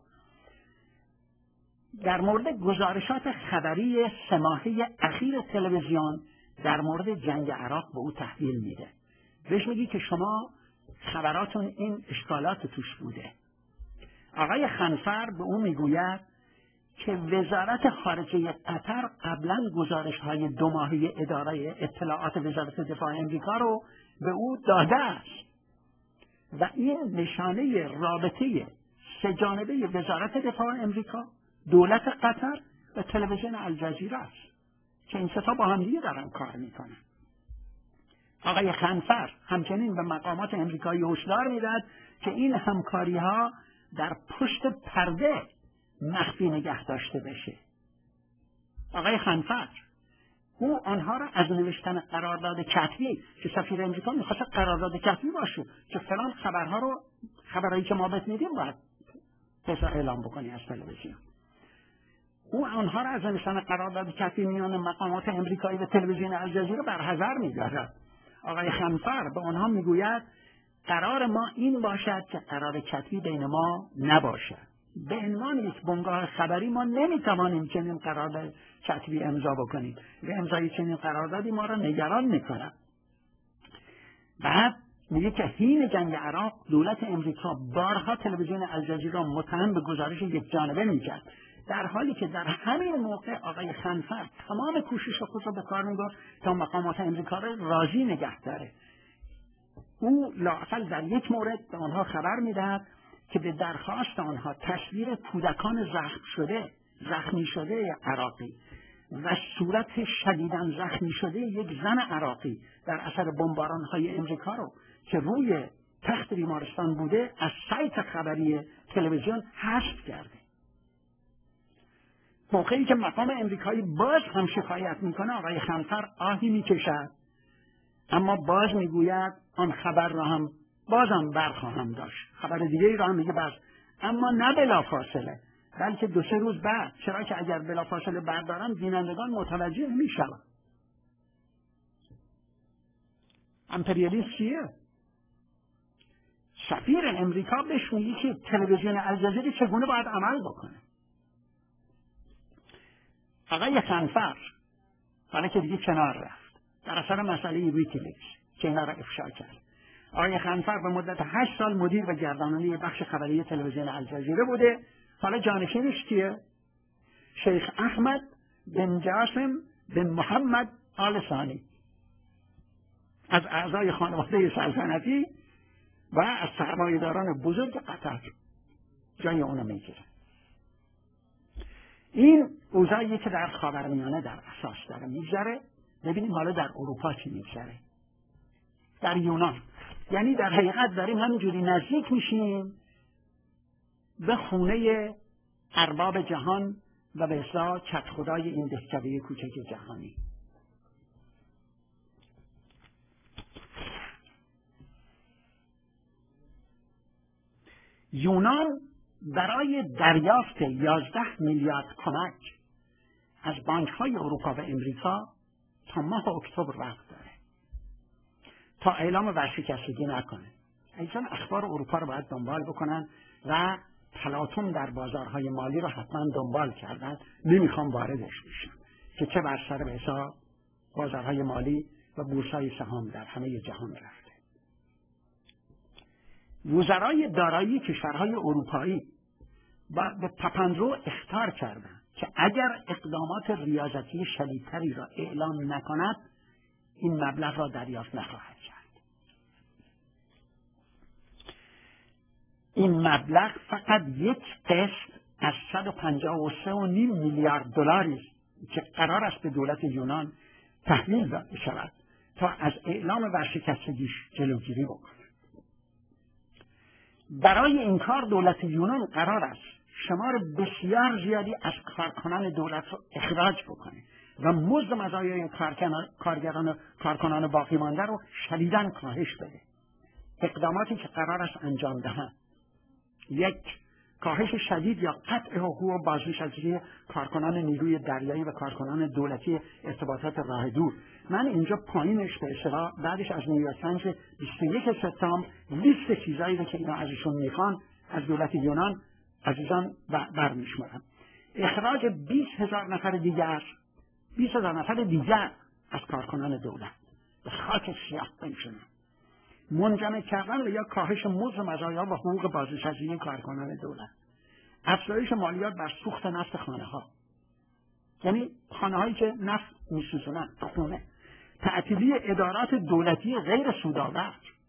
در مورد گزارشات خبری 3 ماهه اخیر تلویزیون در مورد جنگ عراق به او تحویل میده. بهش میگی که شما خبراتون این اشکالات توش بوده. آقای خنفر به او میگوید که وزارت خارجه قطر قبلا گزارش‌های 2 ماهه اداره اطلاعات وزارت دفاع امریکا رو به او داده است و این نشانه رابطه 3 جانبه وزارت دفاع امریکا، دولت قطر و تلویزیون الجزیره است که این 3 تا با هم دیگه دارن کار میکنن. آقای خنفر همچنین به مقامات امریکایی هشدار میداد که این همکاری ها در پشت پرده مخفی نگه داشته بشه. آقای خنفر او آنها را از نوشتن قرارداد کتبی که سفیر امریکا میخواست قرارداد کتبی باشه که فلان خبرهایی که ما بهت میدیم باید پسا اعلام بکنی از تلویزیون، او آنها را از نوشتن قرارداد کتبی میان مقامات امریکایی و تلویزیون الجزیره برحذر می‌دارد. آقای خنفر به آنها میگوید قرار ما این باشد که قرار کتبی بین ما نباشد. به عنوان یک بنگاه خبری ما نمیتوانیم چنین قرارداد کتبی امضا بکنیم و امضای چنین قراردادی ما را نگران میکند. بعد میگه که حین جنگ عراق دولت امریکا بارها تلویزیون الجزیره را متهم به گزارش یک جانبه میکرد، در حالی که در همین موقع آقای خنفر تمام کوشش خود را به کار میبرد تا مقامات امریکا را راضی نگه داره. او لااقل در یک مورد به آنها خبر میدهد که به درخواست آنها تصویر کودکان زخمی شده عراقی و صورت شدیداً زخمی شده یک زن عراقی در اثر بمباران‌های امریکا رو که روی تخت بیمارستان بوده از سایت خبری تلویزیون حذف کرده. موقعی که مقام امریکایی باز هم شکایت میکنه آقای خنفر آهی میکشد، اما باز میگوید آن خبر را هم بازم برخواهم داشت. خبر دیگه ای را هم میگه بس، اما نه بلا فاصله، بلکه 2-3 روز بعد، چرا که اگر بلا فاصله بردارم بینندگان متوجه میشوند. امپریالیسم چیه؟ سفیر امریکا بهش میگه که تلویزیون الجزیره چگونه باید عمل بکنه. آقای خنفر حالا که دیگه کنار رفت در اثر مسئله ویکیلیکس که اینا را افشا کرد، آقای خنفر به مدت 8 سال مدیر و گرداننده بخش خبری تلویزیون الجزیره بوده. حالا جانشینش کیه؟ شیخ احمد بن جاسم بن محمد آل ثانی، از اعضای خانواده سلطنتی و از سرمایه‌داران بزرگ قطر جای اونو میگیره. این اوضاعیه که در خاورمیانه در اساس داره میگذره. ببینیم حالا در اروپا چی میگذره. در یونان، یعنی در حقیقت داریم همینجوری نزدیک میشیم به خونه ارباب جهان و به اصطلاح کدخدای این دهکده کوچک جهانی. یونان برای دریافت 11 میلیارد کمک از بانک‌های اروپا و امریکا تا ماه اکتبر وقت داره تا اعلام ورشکستگی نکنه. ایشان اخبار اروپا رو باید دنبال بکنن و تلاطم در بازارهای مالی رو حتما دنبال کردن. نمیخوام واردش بشم که چه بر سر به حساب بازارهای مالی و بورس‌های سهام در همه جهان رفته. وزرای دارایی کشورهای اروپایی به پپندرو اخطار کردند که اگر اقدامات ریاضتی شدیدتری را اعلام نکند این مبلغ را دریافت نخواهد کرد. این مبلغ فقط یک قسط از 153.5 میلیارد دلاری است که قرار است به دولت یونان تحویل داده شود تا از اعلام ورشکستگیش جلوگیری بکند. برای این کار دولت یونان قرار است شمار بسیار زیادی از کارکنان دولت رو اخراج بکنه و مزد مزایای کارگران و کارکنان باقی مانده رو شدیداً کاهش بده. اقداماتی که قرار است انجام دهند: 1. کاهش شدید یا قطع حقوق بازنشستگی کارکنان نیروی دریایی و کارکنان دولتی ارتباطات راه دور. من اینجا پایینش به اصطلاح بعدش از نیویورک تایمز 21 سپتامبر لیست چیزایی که اینا ازشون میخوان از دولت یونان عزیزان برمیشمارم. اخراج 20,000 نفر دیگر 20,000 نفر دیگر از کارکنان دولت به خاک سیاه بنشونن. منجمد کردن و یا کاهش مزد مزایا و حقوق بازنشستگی کارکنان دولت. افزایش مالیات بر سوخت نفت خانه‌ها، یعنی خانه‌هایی که نفت می‌سوزونن تو خونه. تعطیلی ادارات دولتی غیر سودآور.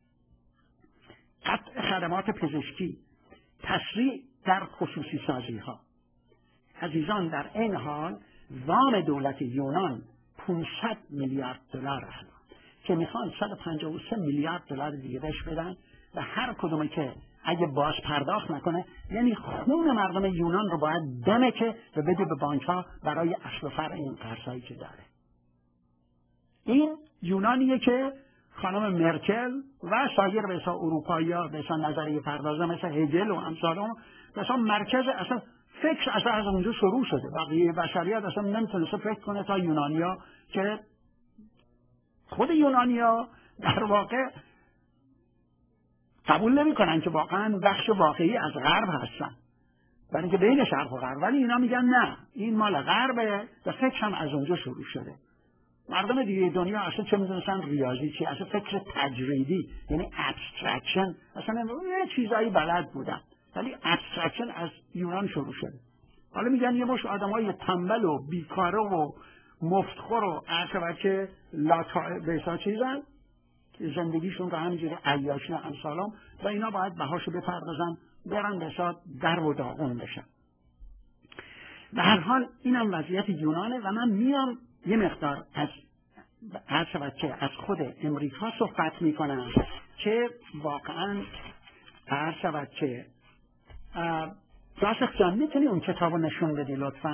قطع خدمات پزشکی. تسریع در خصوصی سازی‌ها. عزیزان، در این حال وام دولت یونان 500 میلیارد دلار است که میخوان 153 میلیارد دلار دیگه بهش بدن و هر کدومی که اگه باز پرداخت نکنه یعنی خون مردم یونان رو باید بمکه و بده به بانک‌ها برای اصل و فرع این قرضایی که داره. این یونانیه که خانم مرکل و سایر به اروپایی‌ها به نظریه پردازه مثل هگل و امثال مثلا مرکز اصلا فکر از اونجا شروع شده. بقیه بشریت اصلا نمیتونسته فکر کنه تا یونانیا که خود یونانیا در واقع قبول نمی‌کنن که واقعا بخش واقعی از غرب هستن، برای اینکه بین شرق و غرب، ولی اینا میگن نه این مال غربه و فکر هم از اونجا شروع شده. مردم دیگه دنیا اصلا چه میدونستن ریاضی چی، اصلا فکر تجریدی یعنی ابسترکشن اصلا یه چیزایی بلد بودن، ولی ابسترکشن از یونان شروع شده. حالا میگن یه مش آدمای تنبل و بیکاره و مفتخور و عرشه بیسا چیزن که زندگیشون رو همینجوری عیاشی و امثالام و اینا باید بهاشو بپردازن برن بسا در و داغون بشن. به هر حال اینم وضعیت یونانه و من میام یه مقدار از خود امریکا صحبت میکنم که واقعا راسخ جان میتونی اون کتاب رو نشون بدی لطفا؟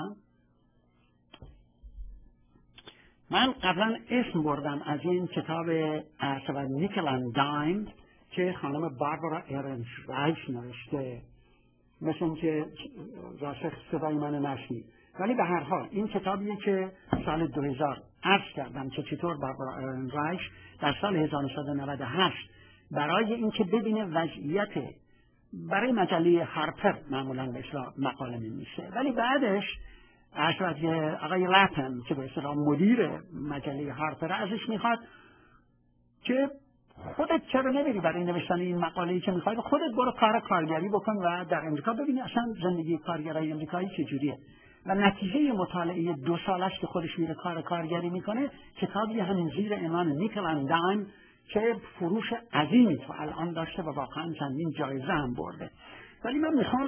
من قبلا اسم بردم از این کتاب نیکل اند دایم که خانم باربارا ارنز رایش نوشته، مثل این که راسخ صدای من نشنید، ولی به هر حال این کتابیه که سال 2000 عرض کردم که چطور باربارا ارنز رایش در سال 1998 برای اینکه ببینه وضعیت برای مجله هارپر معمولا به اصطلاح مقاله می‌نویسه، ولی بعدش آقای لپن که به اصطلاح مدیر مجله هارپر ازش میخواد که خودت چرا نمیری برای نوشتن این مقاله‌ای که میخوای خودت برو کار کارگری بکن و در امریکا ببینی اصلا زندگی کارگرای امریکایی چجوریه. و نتیجه مطالعه 2 سالش که خودش میره کار کارگری میکنه کتابی همین زیر عنوان نیکل اند دایم که فروش عظیمی تو الان داشته و واقعا چندین جایزه هم برده. ولی من میخوام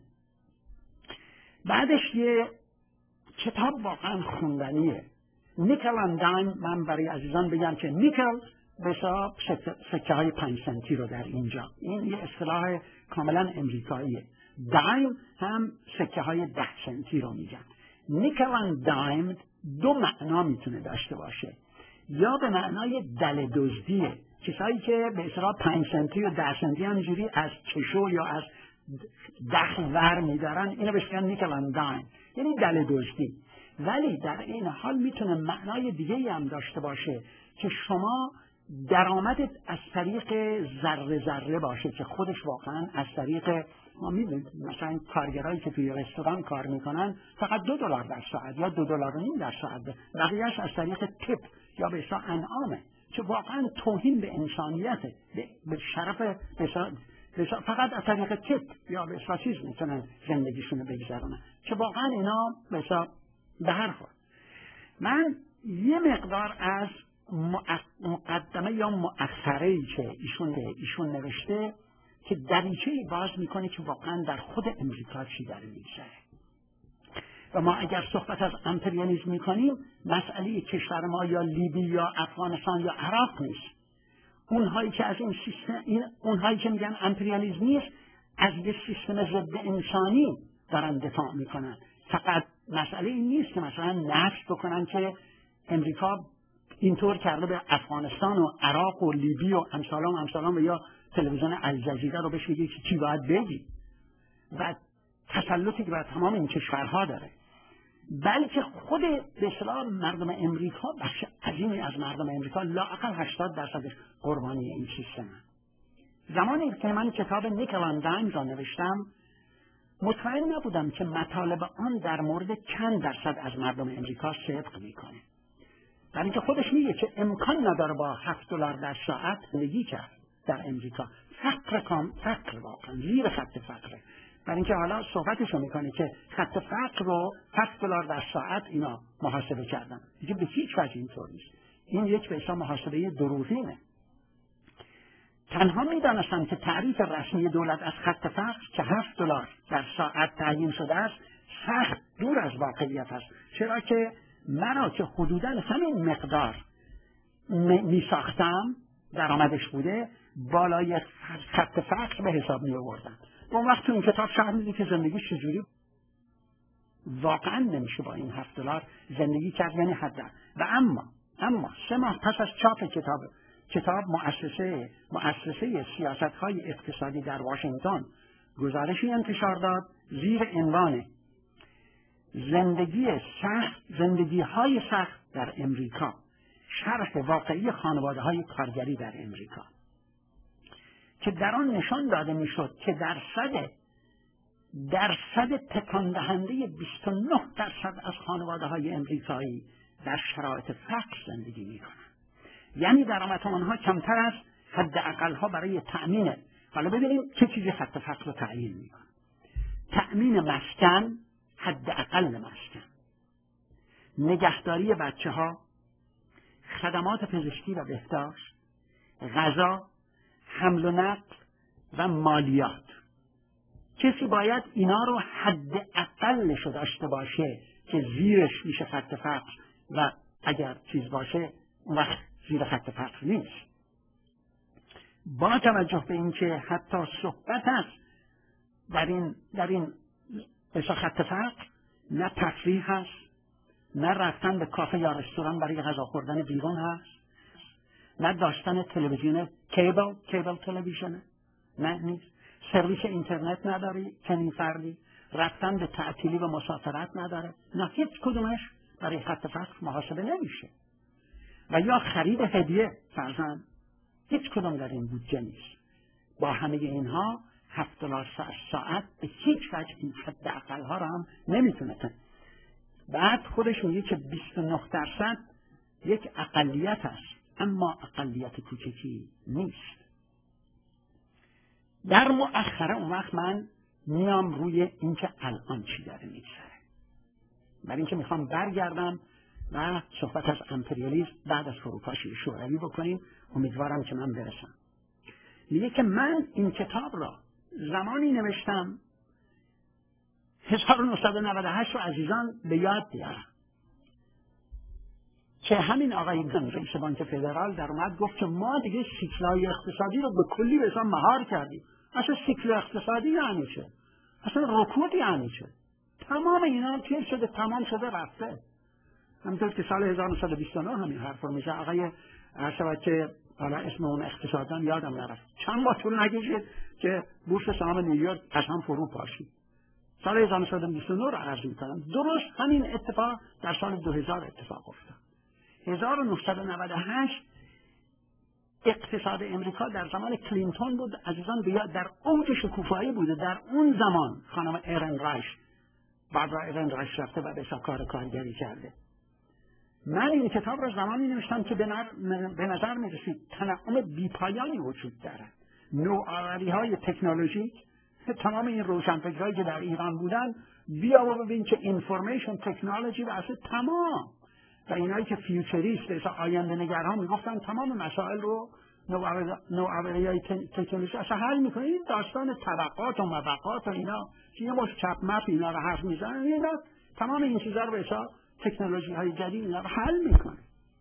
بعدش یه کتاب واقعا خوندنیه، نیکل اند دایم. من برای عزیزان بگم که نیکل به حساب سکه های 5 سنتی رو در اینجا، این یه اصطلاح کاملا امریکاییه. دایم هم سکه های 10 سنتی رو میگن. نیکل اند دایم 2 معنا میتونه داشته باشه، یا به معنای دل دزدیه، کسایی که به اصطلاح 5 سنتی و 10 سنتی همینجوری از کشو یا از دخل ور میدارن، اینو بهش میگن نیکل اند دایم، یعنی دل دزدی. ولی در این حال میتونه معنای دیگه‌ای هم داشته باشه که شما درآمدت از طریق ذره ذره باشه، که خودش واقعا از طریق ما می‌بینید مثلا کارگرایی که توی رستوران کار میکنن فقط $2 در ساعت یا $2.5 در ساعت، بقیه‌اش از طریق تپ یا به اصطلاح انعامه که واقعا توهین به انسانیته، به شرف فقط از طریق تپ یا به اصطلاح چیز میتونن زندگیشون رو بگذرونن، که واقعا اینا به هر حال من یه مقدار از مقدمه یا مؤخره‌ای که ایشون نوشته که دریچه‌ای باز میکنه که واقعا در خود امریکا چی داره میگذره. و ما اگر صحبت از امپریالیسم میکنیم مسئله کشور ما یا لیبی یا افغانستان یا عراق نیست. اونهایی که از این اونهایی که میگن امپریالیسم نیست، از یه سیستم ضد انسانی دارن دفاع میکنن. فقط مسئله این نیست که مثلا نفی بکنن که امریکا اینطور کرده به افغانستان و عراق و لیبی و امثالام و یا تلویزیون الجزیره رو بهش میگه که چی باید بگی و تسلطی که بر تمام این کشورها داره، بلکه خود به اصطلاح مردم امریکا، بخش عظیمی از مردم امریکا، لااقل 80% قربانی این سیستم. زمانی که من کتاب نیکل دایم را نوشتم مطمئن نبودم که مطالب آن در مورد چند درصد از مردم امریکا صدق میکنه، برای اینکه خودش میگه که امکان نداره با $7 در ساعت زندگی کرد در امریکا. فقر واقعا زیر خط فقره. برای اینکه حالا صحبتشو میکنه که خط فقر رو $7 در ساعت اینا محاسبه کردن. دیگه به هیچ وجه اینطور نیست. این یک به حساب محاسبه دروغینه. تنها میدانستن که تعریف رسمی دولت از خط فقر که $7 در ساعت تعیین شده است سخت دور از واقعیت است، چرا که مرا که حدوداً همین مقدار میساختم درآمدش بوده بالای خط فقر به حساب می آوردن. اون وقت تو این کتاب شرح میدی که زندگی چجوری واقعا نمیشه با این $7 زندگی کرد، یعنی حد. و اما 3 ماه پس از چاپ کتاب مؤسسه سیاست‌های اقتصادی در واشنگتن گزارشی انتشار داد زیر عنوان زندگی‌های سخت در امریکا، شرح واقعی خانواده‌های کارگری در امریکا، که در آن نشان داده میشد که درصد تکان دهنده 29% از خانواده‌های امریکایی در شرایط فقر زندگی می‌کنند. یعنی درآمد آنها کمتر از حداقل‌ها برای تأمین. حالا ببینیم چه چیزی خط فقر رو تعیین می‌کنه. تأمین مسکن، حداقل مسکن، نگهداری بچه‌ها، خدمات پزشکی و بهداشت، غذا، حمل و نقل و مالیات. کسی باید اینا رو حداقلش داشته باشه که زیرش میشه خط فقر، و اگر چیز باشه اون وقت زیر خط فقر نیست. با توجه به اینکه حتی صحبت است در این خط فقر، نه تفریح هست، نه رفتن به کافه یا رستوران برای غذا خوردن بیرون هست، نه داشتن تلویزیون کیبل تلویزیون نیست، سرویس اینترنت نداری چنین فردی، رفتن به تعطیلی و مسافرت نداره. نه، هیچ کدومش برای خط فقر محاسبه نمیشه. و یا خرید هدیه فرزند، هیچ کدوم در این بودجه نیست. با همه اینها $7 ساعت به هیچ وجه این حداقل ها را هم نمیتونه. بعد خودش میگه که 29% یک اقلیت است، اما اقلیت کوچکی نیست. در مؤخره اون وقت من میام روی اینکه الان چی داره میگذره، برای اینکه میخوام برگردم و صحبت از امپریالیسم بعد از فروپاشی شوروی بکنیم. امیدوارم که من برسم. میگه که من این کتاب را زمانی نوشتم 1998 رو عزیزان به یاد بیارم که همین آقای رئیس بانک فدرال در اومد گفت که ما دیگه سیکل‌های اقتصادی رو به کلی به حساب مهار کردیم. اصلا سیکل اقتصادی یعنی چه؟ اصلا رکود یعنی چه؟ تمام اینا چیز شده، تمام شده، رفته. همونطور که سال 1929 همین حرف رو میشه آقای عرشبت که حالا اسم اون اقتصاددان یادم نرفت، چند ماه طول نکشید که بورس سهام نیویورک از هم فرو پاشید. سال 1929 رو عرض میکنم. درست همین اتفاق در سال 2000 اتفاق افتاد. 1998 اقتصاد امریکا در زمان کلینتون بود عزیزان، در اوج شکوفایی بوده. در اون زمان خانم ایرن رایش، باربارا ایرن رایش رفته و به کار کارگری کرده. من این کتاب را زمانی نوشتم که به نظر می رسید تنوع بیپایانی وجود دارد. نوآوری‌های تکنولوژیک، تمام این روشنفکرایی که در ایران بودن، بیا و ببین که اینفورمیشن تکنولوژی و اصلا تمام و اینایی که فیوچریست، اصلا آینده نگرها میگفتن تمام مسائل رو نوآوری‌های تکنولوژی اصلا حل میکنه. این داستان طبقات و مبقات و اینا که یه مش چپ مپ اینا رو حرف میزنن، اینا تمام این چیزا رو به حساب تکنولوژی های جدید اینا رو حل میکنه.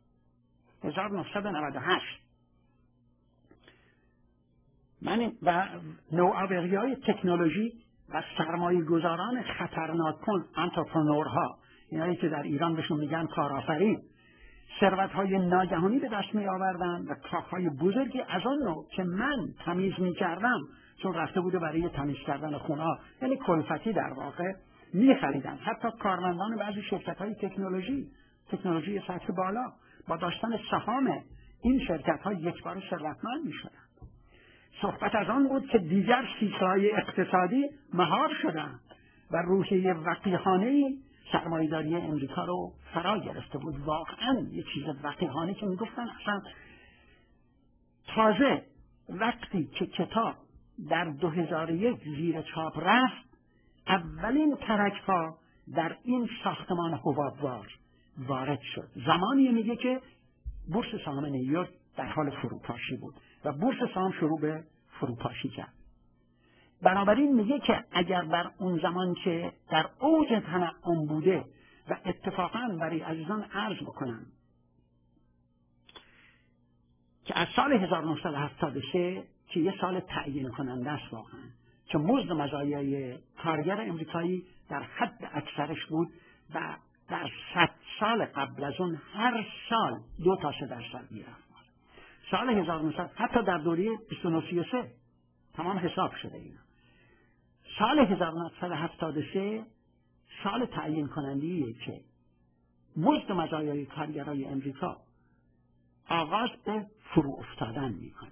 1998 من و نوآوری های تکنولوژی و سرمایه گذاران خطرناک کن، انترپرنورها، اینایی که در ایران بهشون میگن کارآفرین، ثروت‌های ناگهانی به دست می آوردن و کاخهای بزرگی از آن نوع که من تمیز می کردم، چون رفته بوده برای تمیز کردن خونه‌ها، یعنی کلفتی در واقع، می خریدن. حتی کارمندان بعضی شرکت‌های تکنولوژی سطح بالا با داشتن سهام این شرکت‌ها یکباره ثروتمند می شدن. صحبت از آن بود که دیگر سیسه‌های اقتصادی مهار شدند و روحیه وقیحانه‌ای سرمایه‌داری امریکا رو فرا گرفته بود. واقعا یه چیز وقیحانه که میگفتن اصلا تازه وقتی که کتاب در 2001 زیر چاپ رفت، اولین ترک‌ها در این ساختمان حباب‌وار وارد شد. زمانی میگه که بورس سهام نیویورک در حال فروپاشی بود و بورس سهام شروع به فروپاشی کرد. بنابراین میگه که اگر در اون زمان که در اوج تنعم بوده و اتفاقا برای عزیزان عرض بکنم که از سال 1973 که یه سال تعیین کننده است واقعا، که مزد مزایای کارگر امریکایی در حد اکثرش بود و در 100 سال قبل از اون هر سال 2 تا 3% میرفت. سال 1900 حتی در دوره 2933 تمام حساب شده اینا. سال 1973 سال تعیین کننده‌ایه که مزد مزایای کارگرای امریکا آغاز به فرو افتادن میکنه.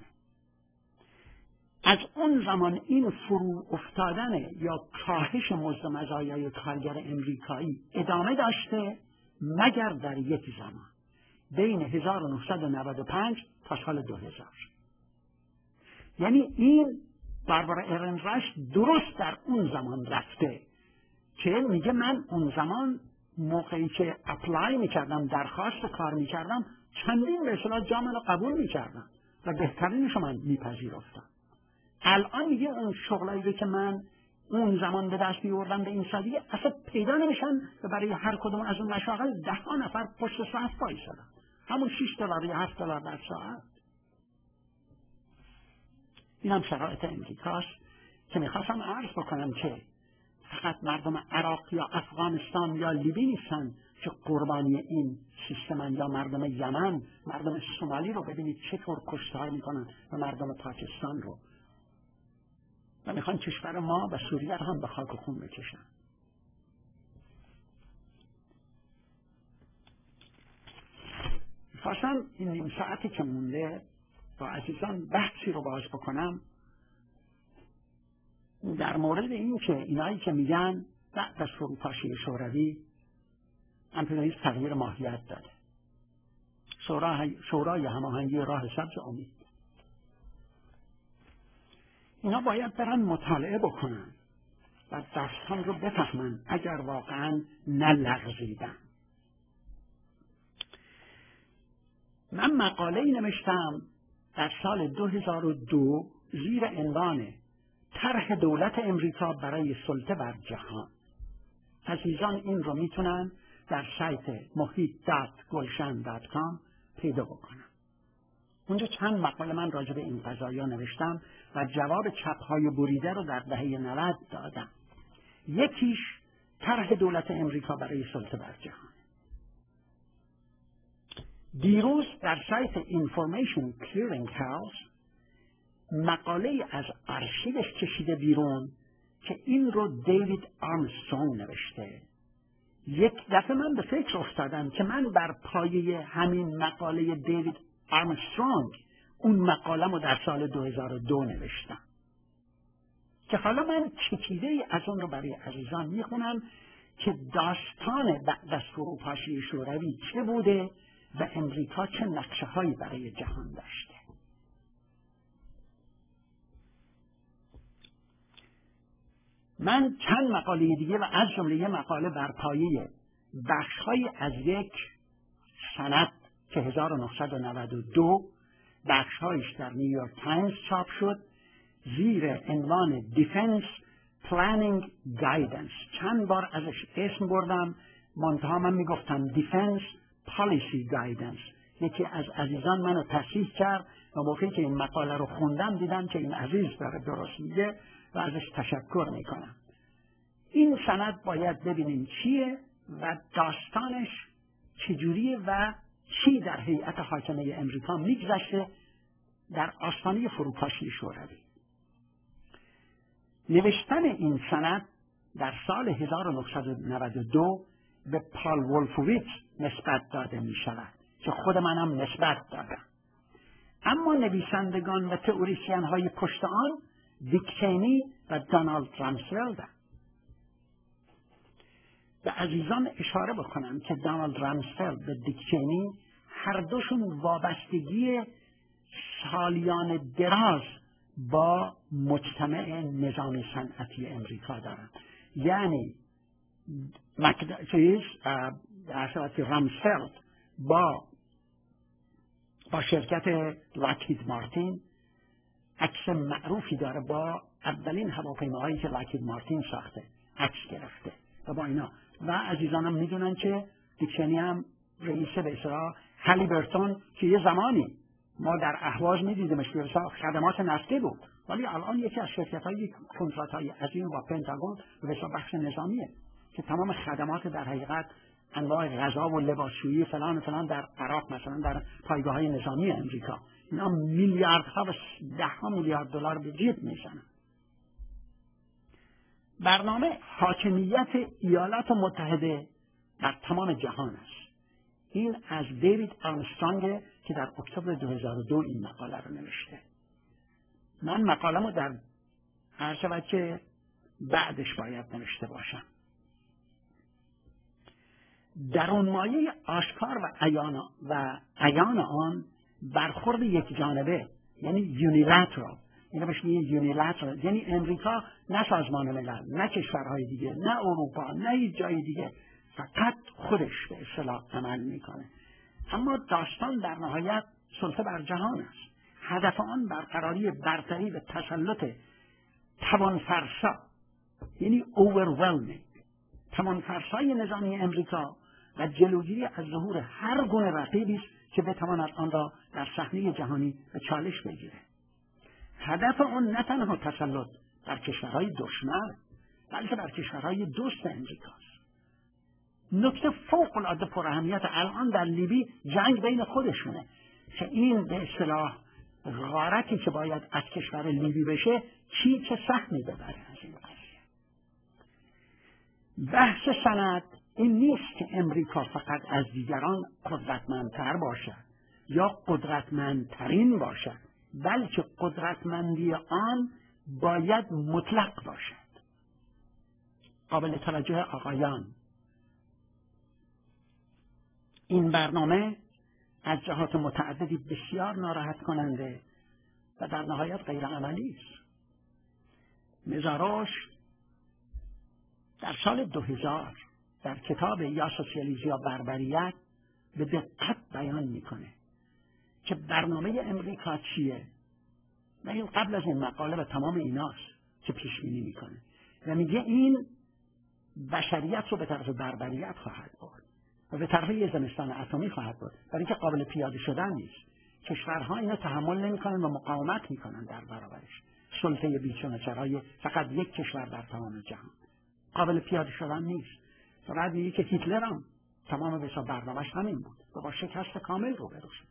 از اون زمان این فرو افتادن یا کاهش مزد مزایای کارگر امریکایی ادامه داشته مگر در یک زمان بین 1995 تا سال 2000. یعنی این باربارا ارنراش درست در اون زمان رفته که میگه من اون زمان موقعی که اپلای میکردم، درخواست کار میکردم، چندین به اصطلاح جا منو قبول میکردم و بهترینشو من میپذیرفتم. الان میگه اون شغلایی که من اون زمان به دست میوردم به این سادگی اصلا پیدا نمیشن و برای هر کدوم از اون مشاغل 10 نفر پشت صف وایسادن، همون $6 یا $7 در ساعت. این هم شرایط امریکاست که میخواستم عرض بکنم که فقط مردم عراق یا افغانستان یا لیبی نیستن که قربانی این سیستمن، یا مردم یمن، مردم سومالی رو ببینید چطور کشتار میکنن و مردم پاکستان رو، و میخوان کشور ما و سوریه رو هم به خاک و خون بکشن. میخواستم این نیم ساعتی که مونده با عزیزان بحثی رو باز بکنم در مورد این که اینایی که میگن بعد از فروپاشی شوروی امپریالیسم تغییر ماهیت داده، شورای هماهنگی راه سبز امید، اینا باید برن مطالعه بکنن و داستان رو بفهمن اگر واقعا نلغزیدن. من مقاله‌ای نوشتم در سال 2002 زیر عنوان طرح دولت امریکا برای سلطه بر جهان. عزیزان این رو میتونن در سایت mohit.gulshan.com پیدا بکنن. اونجا چند مقاله من راجع به این قضایا نوشتم و جواب چپ‌های بریده رو در دهه 90 دادم. یکیش طرح دولت امریکا برای سلطه بر جهان. دیروز در سایت اینفورمیشن کلیرینگ هاوس مقاله از آرشیوش کشیده بیرون که این رو دیوید آرمسترونگ نوشته. یک دفعه من به فکر افتادم که من بر پایه همین مقاله دیوید آرمسترونگ اون مقاله‌مو در سال 2002 نوشتم که حالا من چکیده‌ای از اون رو برای عزیزان میخونم که داستان بعد از فروپاشی شوروی چه بوده و امریکا چه نقشه‌هایی برای جهان داشته. من چند مقاله دیگه و از جمله یه مقاله بر پایه بخش‌هایی از یک سند که 1992 بخش‌هایش در نیویورک تایمز چاپ شد زیر عنوان دیفنس پلانینگ گایدنس. چند بار ازش اسم بردم، منتها من میگفتم دیفنس پالیسی گایدنس. یکی از عزیزان منو تصحیح کرد و موقعی که این مقاله رو خوندم دیدم که این عزیز داره درست میگه و ازش تشکر میکنم. این سند باید ببینیم چیه و داستانش چجوریه و چی در هیئت حاکمه امریکا میگذشته در آستانه فروپاشی شوروی. نوشتن این سند در سال 1992 به پال ولفویچ نسبت داده می شود که خود منم نسبت دادم. اما نویسندگان و تئوریسین های پشت آن دیک چینی و دونالد رامسفلدند. به عزیزان اشاره بکنم که دونالد رامسفلد و دیک چینی هر دوشون وابستگی سالیان دراز با مجتمع نظامی صنعتی امریکا دارند. یعنی رامسفلد با شرکت لاکهید مارتین عکس معروفی داره، با اولین هواپیماهایی که لاکهید مارتین ساخته عکس گرفته و با اینا. و عزیزانم میدونن که دیک چینی هم رئیس به اصطلاح هالیبرتون که یه زمانی ما در اهواز میدیدیمش که خدمات نفتی بود، ولی الان یکی از شرکت‌های کنترات‌های عظیم با پنتاگون به بخش نظامیه که تمام خدمات در حقیقت انواع غذا و لباسشویی فلان فلان در عراق مثلا در پایگاه‌های نظامی امریکا، اینا میلیاردها و ده‌ها میلیارد دلار به جیب میزنن. برنامه حاکمیت ایالات متحده در تمام جهان است. این از دیوید آرمسترانگ که در اکتبر 2002 این مقاله رو نوشته. من مقاله‌مو در هر شود که بعدش باید نوشته باشم. درون مایه آشکار و عیان آن برخورد یک جانبه، یعنی یونیلاترال، یعنی بهش میگن یونیلاترال، یعنی امریکا نه سازمان ملل، نه کشورهای دیگه، نه اروپا، نه هیچ جای دیگه، فقط خودش به اصطلاح عمل میکنه. اما داستان در نهایت سلطه بر جهان است. هدف آن برقراری برتری و تسلط توانفرسا، یعنی overwhelming توانفرسای نظامی امریکا و جلوگیری از ظهور هر گونه رقیبی است که بتواند آن را در صحنه جهانی به چالش بگیره. هدف آن نه تنها تسلط بر کشورهای دشمن، بلکه بر کشورهای دوست امریکاست. نکته فوق العاده پر اهمیت الان در لیبی جنگ بین خودشونه که این به اصطلاح غارتی که باید از کشور لیبی بشه چه سهمی ببره از این قضیه. بحث سند این نیست که امریکا فقط از دیگران قدرتمندتر باشد یا قدرتمندترین باشد، بلکه قدرتمندی آن باید مطلق باشد. قابل توجه آقایان، این برنامه از جهات متعددی بسیار ناراحت کننده و در نهایت غیر عملی است. مزاروش در سال 2000 در کتاب یا سوسیالیسم یا بربریت به دقت بیان میکنه که برنامه امریکا چیه و این قبل از این مقاله و تمام ایناست که پیش بینی میکنه و میگه این بشریت رو به طرف بربریت خواهد برد و به طرف یه زمستان اتمی خواهد برد، برای اینکه قابل پیاده شدن نیست. کشورها اینو تحمل نمیکنن و مقاومت میکنن در برابرش. سلطه بیچون و چرای فقط یک کشور در تمام جهان قابل پیاده شدن نیست. فقط میگه که هیتلر هم تمام بسا برنامه‌اش همین بود و با شکست کامل روبرو شد.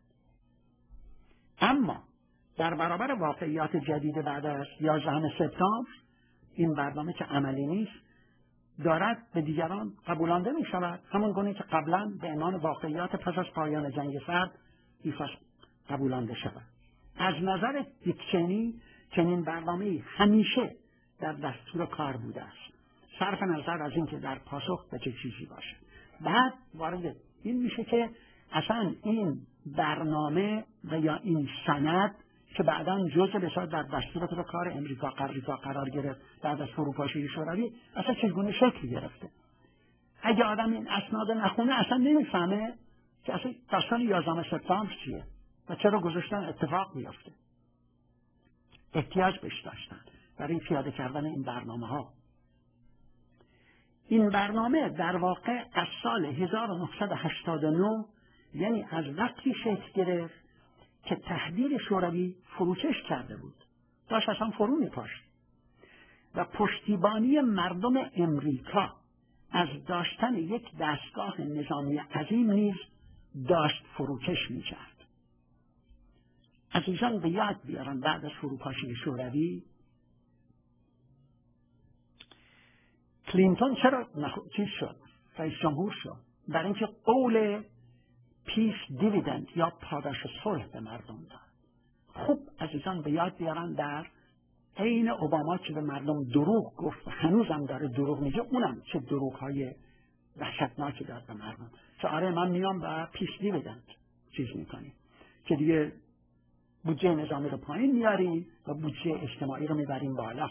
اما در برابر واقعیات جدید بعد از 11 سپتامبر این برنامه که عملی نیست دارد به دیگران قبولانده می شود، همون گونه که قبلا به عنوان واقعیات پس از پایان جنگ سرد قبولانده شود. از نظر دیک چینی چنین برنامه‌ای همیشه در دستور کار بوده است، صرف نظر از اینکه در پاسخ به چه چیزی باشه. بعد وارد این میشه که اصلا این برنامه و یا این سند که بعداً جزء بسیار در دستور کار امریکا قرار گرفت بعد از فروپاشی شوروی، اصلا چگونه شکل گرفته. اگه آدم این اسناد نخونه اصلا نمیفهمه که اصلا داستان 11 سپتامبر چیه و چرا گذاشتن اتفاق بیفته. احتیاج بهش داشتن برای پیاده کردن این برنامه ها. این برنامه در واقع از سال 1989 یعنی از وقتی شکل گرفت که تهدید شوروی فروکش کرده بود، داشت اصلا فرو میپاشت. و پشتیبانی مردم امریکا از داشتن یک دستگاه نظامی عظیم نیز داشت فروکش می‌کرد. عزیزان به یاد بیارن بعد از فروپاشی شوروی کلینتون چرا چیز شد؟ رئیس جمهور شد. برای اینکه قول پیس دیویدند یا پاداش صلح به مردم داد. خوب عزیزان به یاد بیارن در عین اوباما که به مردم دروغ گفت و هنوزم داره دروغ میگه، اونم چه دروغ‌های وحشتناکی داد به مردم. که آره من میام و پیس دیویدند چیز میکنیم که دیگه بودجه نظامی رو پایین میاریم و بودجه اجتماعی رو میبریم بالا.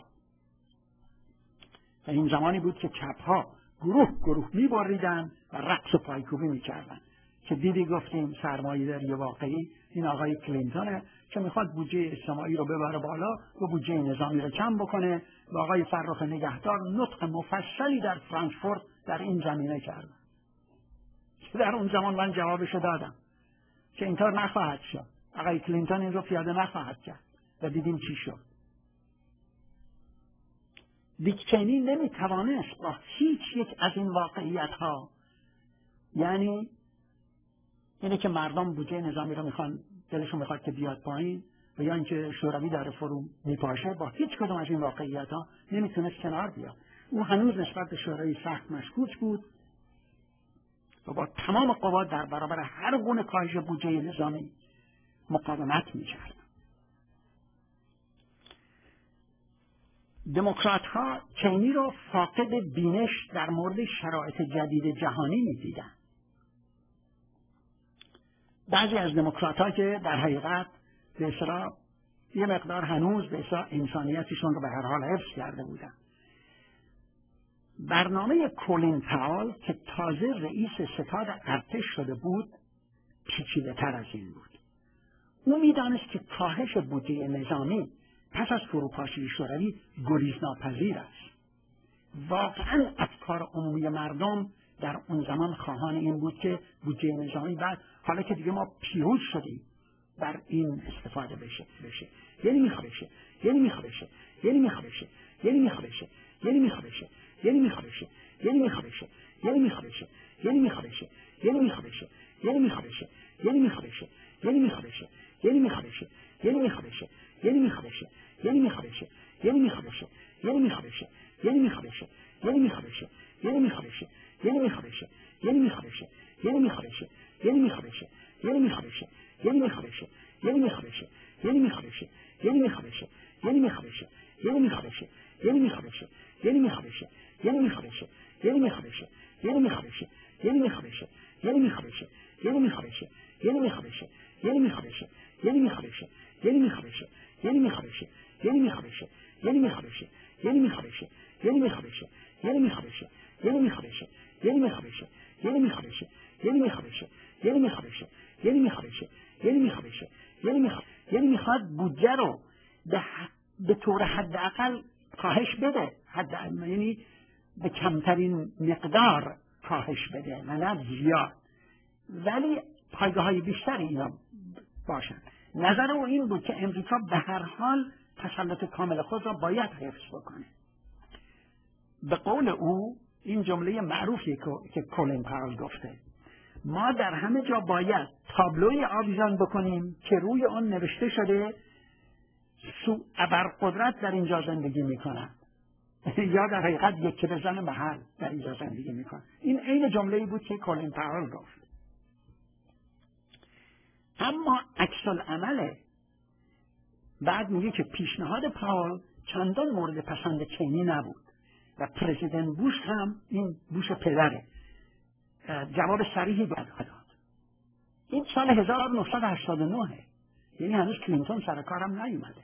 و این زمانی بود که چپ‌ها گروه میبریدن و رقص و پایکوبی میکردن که دیدی گفتیم سرمایه‌داری واقعی این آقای کلینتونه که میخواد بودجه اجتماعی رو ببره بالا و بودجه نظامی رو کم بکنه. و آقای فرخ نگهدار نطق مفصلی در فرانکفورت در این زمینه کرد. در اون زمان من جوابشو دادم که اینطور نخواهد شد. آقای کلینتون این رو پیاده نخواهد کرد و دیدیم چی شد. دیک چینی نمیتوانست با هیچ یک از این واقعیت ها، یعنی اینه که مردم بودجه نظامی رو میخوان، دلشون میخواد که بیاد پایین و یا اینکه شوروی داره فرو میپاشه، با هیچ کدوم از این واقعیت ها نمیتونست کنار بیاد. او هنوز نسبت به شوروی سخت مشکوک بود و با تمام قوا در برابر هر گونه کاهش بودجه نظامی مقاومت میکرد. دموکرات ها چینی رو فاقد بینش در مورد شرایط جدید جهانی میدیدن. بعضی از دموکرات ها که در حقیقت به اصطلاح یه مقدار هنوز به اصطلاح انسانیتشون رو به هر حال حفظ کرده بودن. برنامه کولین پاول که تازه رئیس ستاد ارتش شده بود پیچیده تر از این بود. او میدانست که کاهش بودجه نظامی پس از فروپاشی شوروی گریزناپذیر است. واقعا افکار عمومی مردم در اون زمان خواهان این بود که بودجه نظامی بعد حالا که دیگه ما پیروز شدیم بر این استفاده بشه. یعنی میخوابشه میخواد بودجه رو به طور حداقل کاهش بده، یعنی به کمترین مقدار کاهش بده و نه زیاد، ولی پایگاه های بیشتری اینا باشن. نظر او این بود که امریکا به هر حال تسلط کامل خود را باید حفظ بکنه. به قول او این جمله معروفی که کولین پاول گفته، ما در همه جا باید تابلوی آویزان بکنیم که روی آن نوشته شده ابرقدرت در اینجا زندگی میکنند یا در حقیقت یک بزن محل در اینجا زندگی میکنند. این عین جمله‌ای بود که کولین پاول گفت. اما عکس العمل بعد میگه که پیشنهاد پاول چندان مورد پسند چینی نبود و پرزیدنت بوش هم، این بوش پدره، جواب صریحی داد. این سال 1989 یعنی هنوز کلینتون سر کارم نیومده.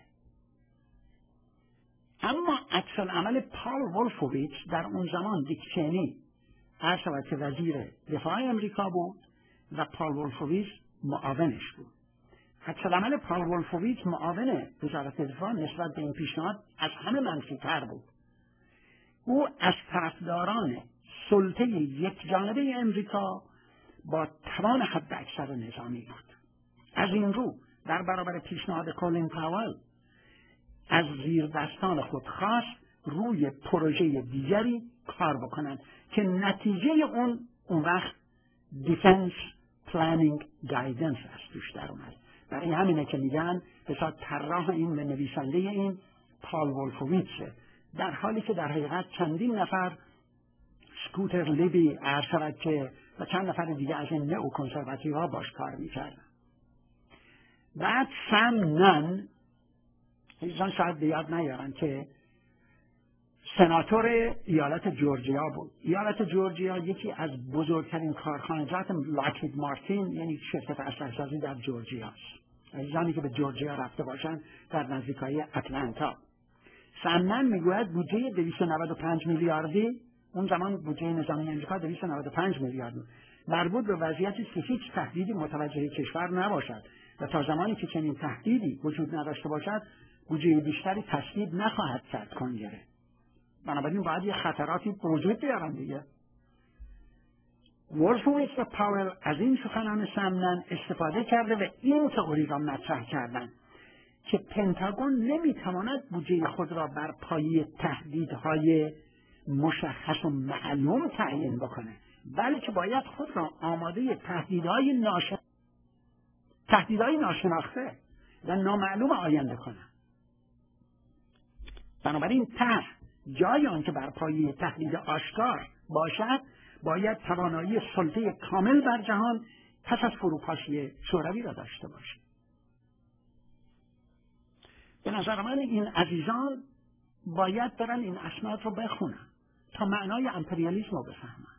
اما عکس العمل پال ولفوویچ در اون زمان دیک چینی عرض شود که وزیر دفاع امریکا بود و پال ولفوویچ معاونش بود. عکس العمل پال ولفوویچ معاون وزارت دفاع نسبت به این پیشنهاد از همه منفی‌تر بود. او از طرفداران سلطه یک جانبه امریکا با توان حد اکثر نظامی بود. از این رو در برابر پیشنهاد کولین پاول از زیر دستان خود خواست روی پروژه دیگری کار بکنن که نتیجه اون وقت دیفنس پلانینگ گایدنس است توش در اومد. برای همینه که میگن بسیار طراح این و نویسنده این پال وولفوویتسه، در حالی که در حقیقت چندین نفر سکوتر لیبی ارشد و چند نفر دیگه از این نئو کنسرواتیوها باش کار میکردن. بعد سم نن، ایشان شاید به یاد نیارن که سناتور ایالت جورجیا بود. ایالت جورجیا یکی از بزرگترین کارخانجات لاکهید مارتین، یعنی شرکت اسلحه‌سازی در جورجیا است. ایشانی که به جورجیا رفته باشن در نزدیکای اتلانتا. سم نن میگوید بودجه 295 میلیاردی، اون زمان بودجه نظامی امریکا 295 میلیارد بود، مربوط به وضعیتی که هیچ تهدیدی متوجه کشور نباشد و تا زمانی که چنین تهدیدی وجود نداشته باشد بودجه بیشتری تصویب نخواهد کرد کنگره. بنابراین باید یه خطراتی وجود بیارن دیگه. وولفوویتس و پاول از این سخنان سم نن استفاده کرده و این تئوری را مطرح کردند که پنتاگون نمیتواند بودجه خود را بر پایه تهدیدهای مشخص و معلوم تعیین بکنه، بلکه باید خود را آماده تهدیدهای ناشناخته و نامعلوم آینده کنه. بنابراین طرح جای آن که بر پایه تهدید آشکار باشد باید توانایی سلطه کامل بر جهان پس از فروپاشی شوروی را داشته باشد. به نظر من این عزیزان باید برن این اسناد رو بخونن تا معنای امپریالیسم رو بفهمن.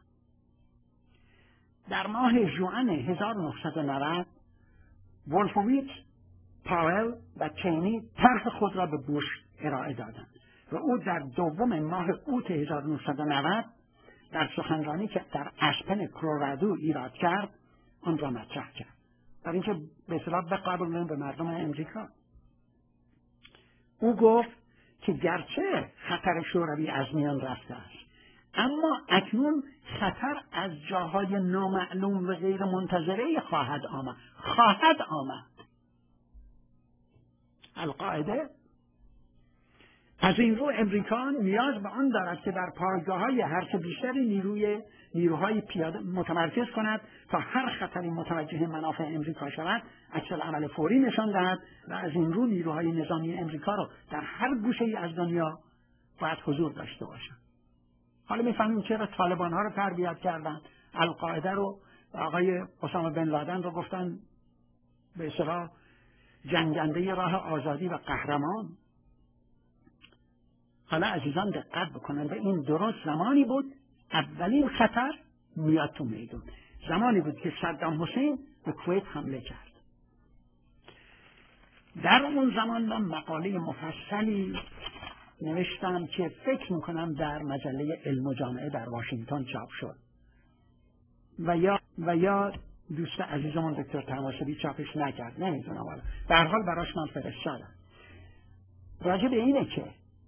در ماه ژوئن 1990 وولفوویتس، پاول و چینی طرح خود را به بوش ارائه دادند و او در دوم ماه اوت 1990 در سخنرانی که در اسپن کلرادو ایراد کرد آن را مطرح کرد، برای اینکه به اصطلاح بقبولن به مردم امریکا. او گفت که گرچه خطر شوروی از میان رفته است، اما اکنون خطر از جاهای نامعلوم و غیر منتظره خواهد آمد. القاعده از این رو امریکا نیاز به آن دارد که در پایگاه‌های هرچه بیشتری نیروهای پیاده متمرکز کند تا هر خطری متوجه منافع امریکا شود عکس‌العمل فوری نشان دهد و از این رو نیروهای نظامی امریکا را در هر گوشه‌ای از دنیا باید حضور داشته باشند. حالا می‌فهمیم چرا طالبان‌ها رو تربیت کردن، القاعده رو، آقای اسامه بن لادن رو گفتن به اصطلاح جنگنده راه آزادی و قهرمان. حالا عزیزان دقت بکنند، این درست زمانی بود اولین خطر میاد تو میدون، زمانی بود که صدام حسین به کویت حمله کرد. در اون زمان من مقاله مفصلی نوشتم که فکر میکنم در مجله علم و جامعه در واشنگتن چاپ شد و یا دوست عزیزمون دکتر طماسبی چاپش نکرد، نمیدونم، حالا به هر حال براش من فرستادم. راجع به اینه که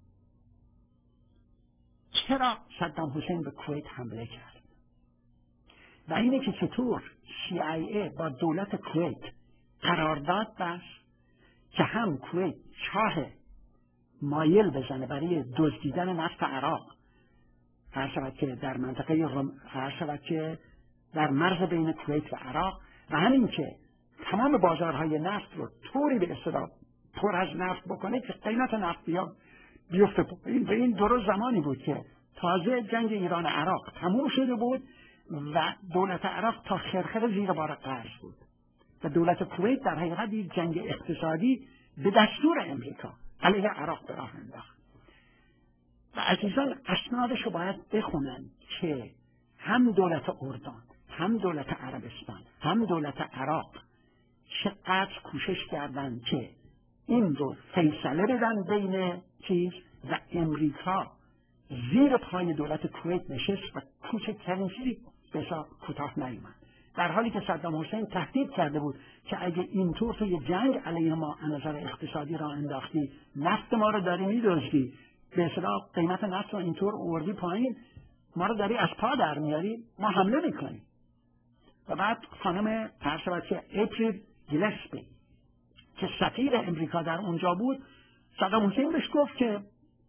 چرا صدام حسین به کویت حمله کرد و اینه که چطور CIA با دولت کویت قرارداد بست که هم کویت چاه مایل بزنه برای دزدیدن نفت عراق، هر شود که در منطقه هر شود که در مرز بین کویت و عراق، و همین که تمام بازارهای نفت رو طوری به اصطلاح پر از نفت بکنه که قیمت نفت بیفته. این درست زمانی بود که تازه جنگ ایران عراق تموم شده بود و دولت عراق تا خرخره زیر بار قرض بود و دولت کویت در حقیقت یک جنگ اقتصادی به دستور امریکا علیه عراق به راه انداخت. و عزیزان اسنادش رو باید بخونن که هم دولت اردن، هم دولت عربستان، هم دولت عراق چقدر کوشش کردند که این رو فیصله بدن بین چیز و امریکا زیر پای دولت کویت نشست و کوچکترین چیزی بسا کوتاه نیامد، در حالی که صدام حسین تهدید کرده بود که اگه اینطور توی جنگ علیه ما از نظر اقتصادی را انداختی، نفت ما رو داری می‌دزدی، به اصطلاح قیمت نفت رو اینطور آوردی پایین، ما رو داری از پا در میاری، ما حمله میکنیم. و بعد خانم پرسوچه اپریل گیلسپی که سفیر امریکا در اونجا بود، صدام حسین بهش گفت که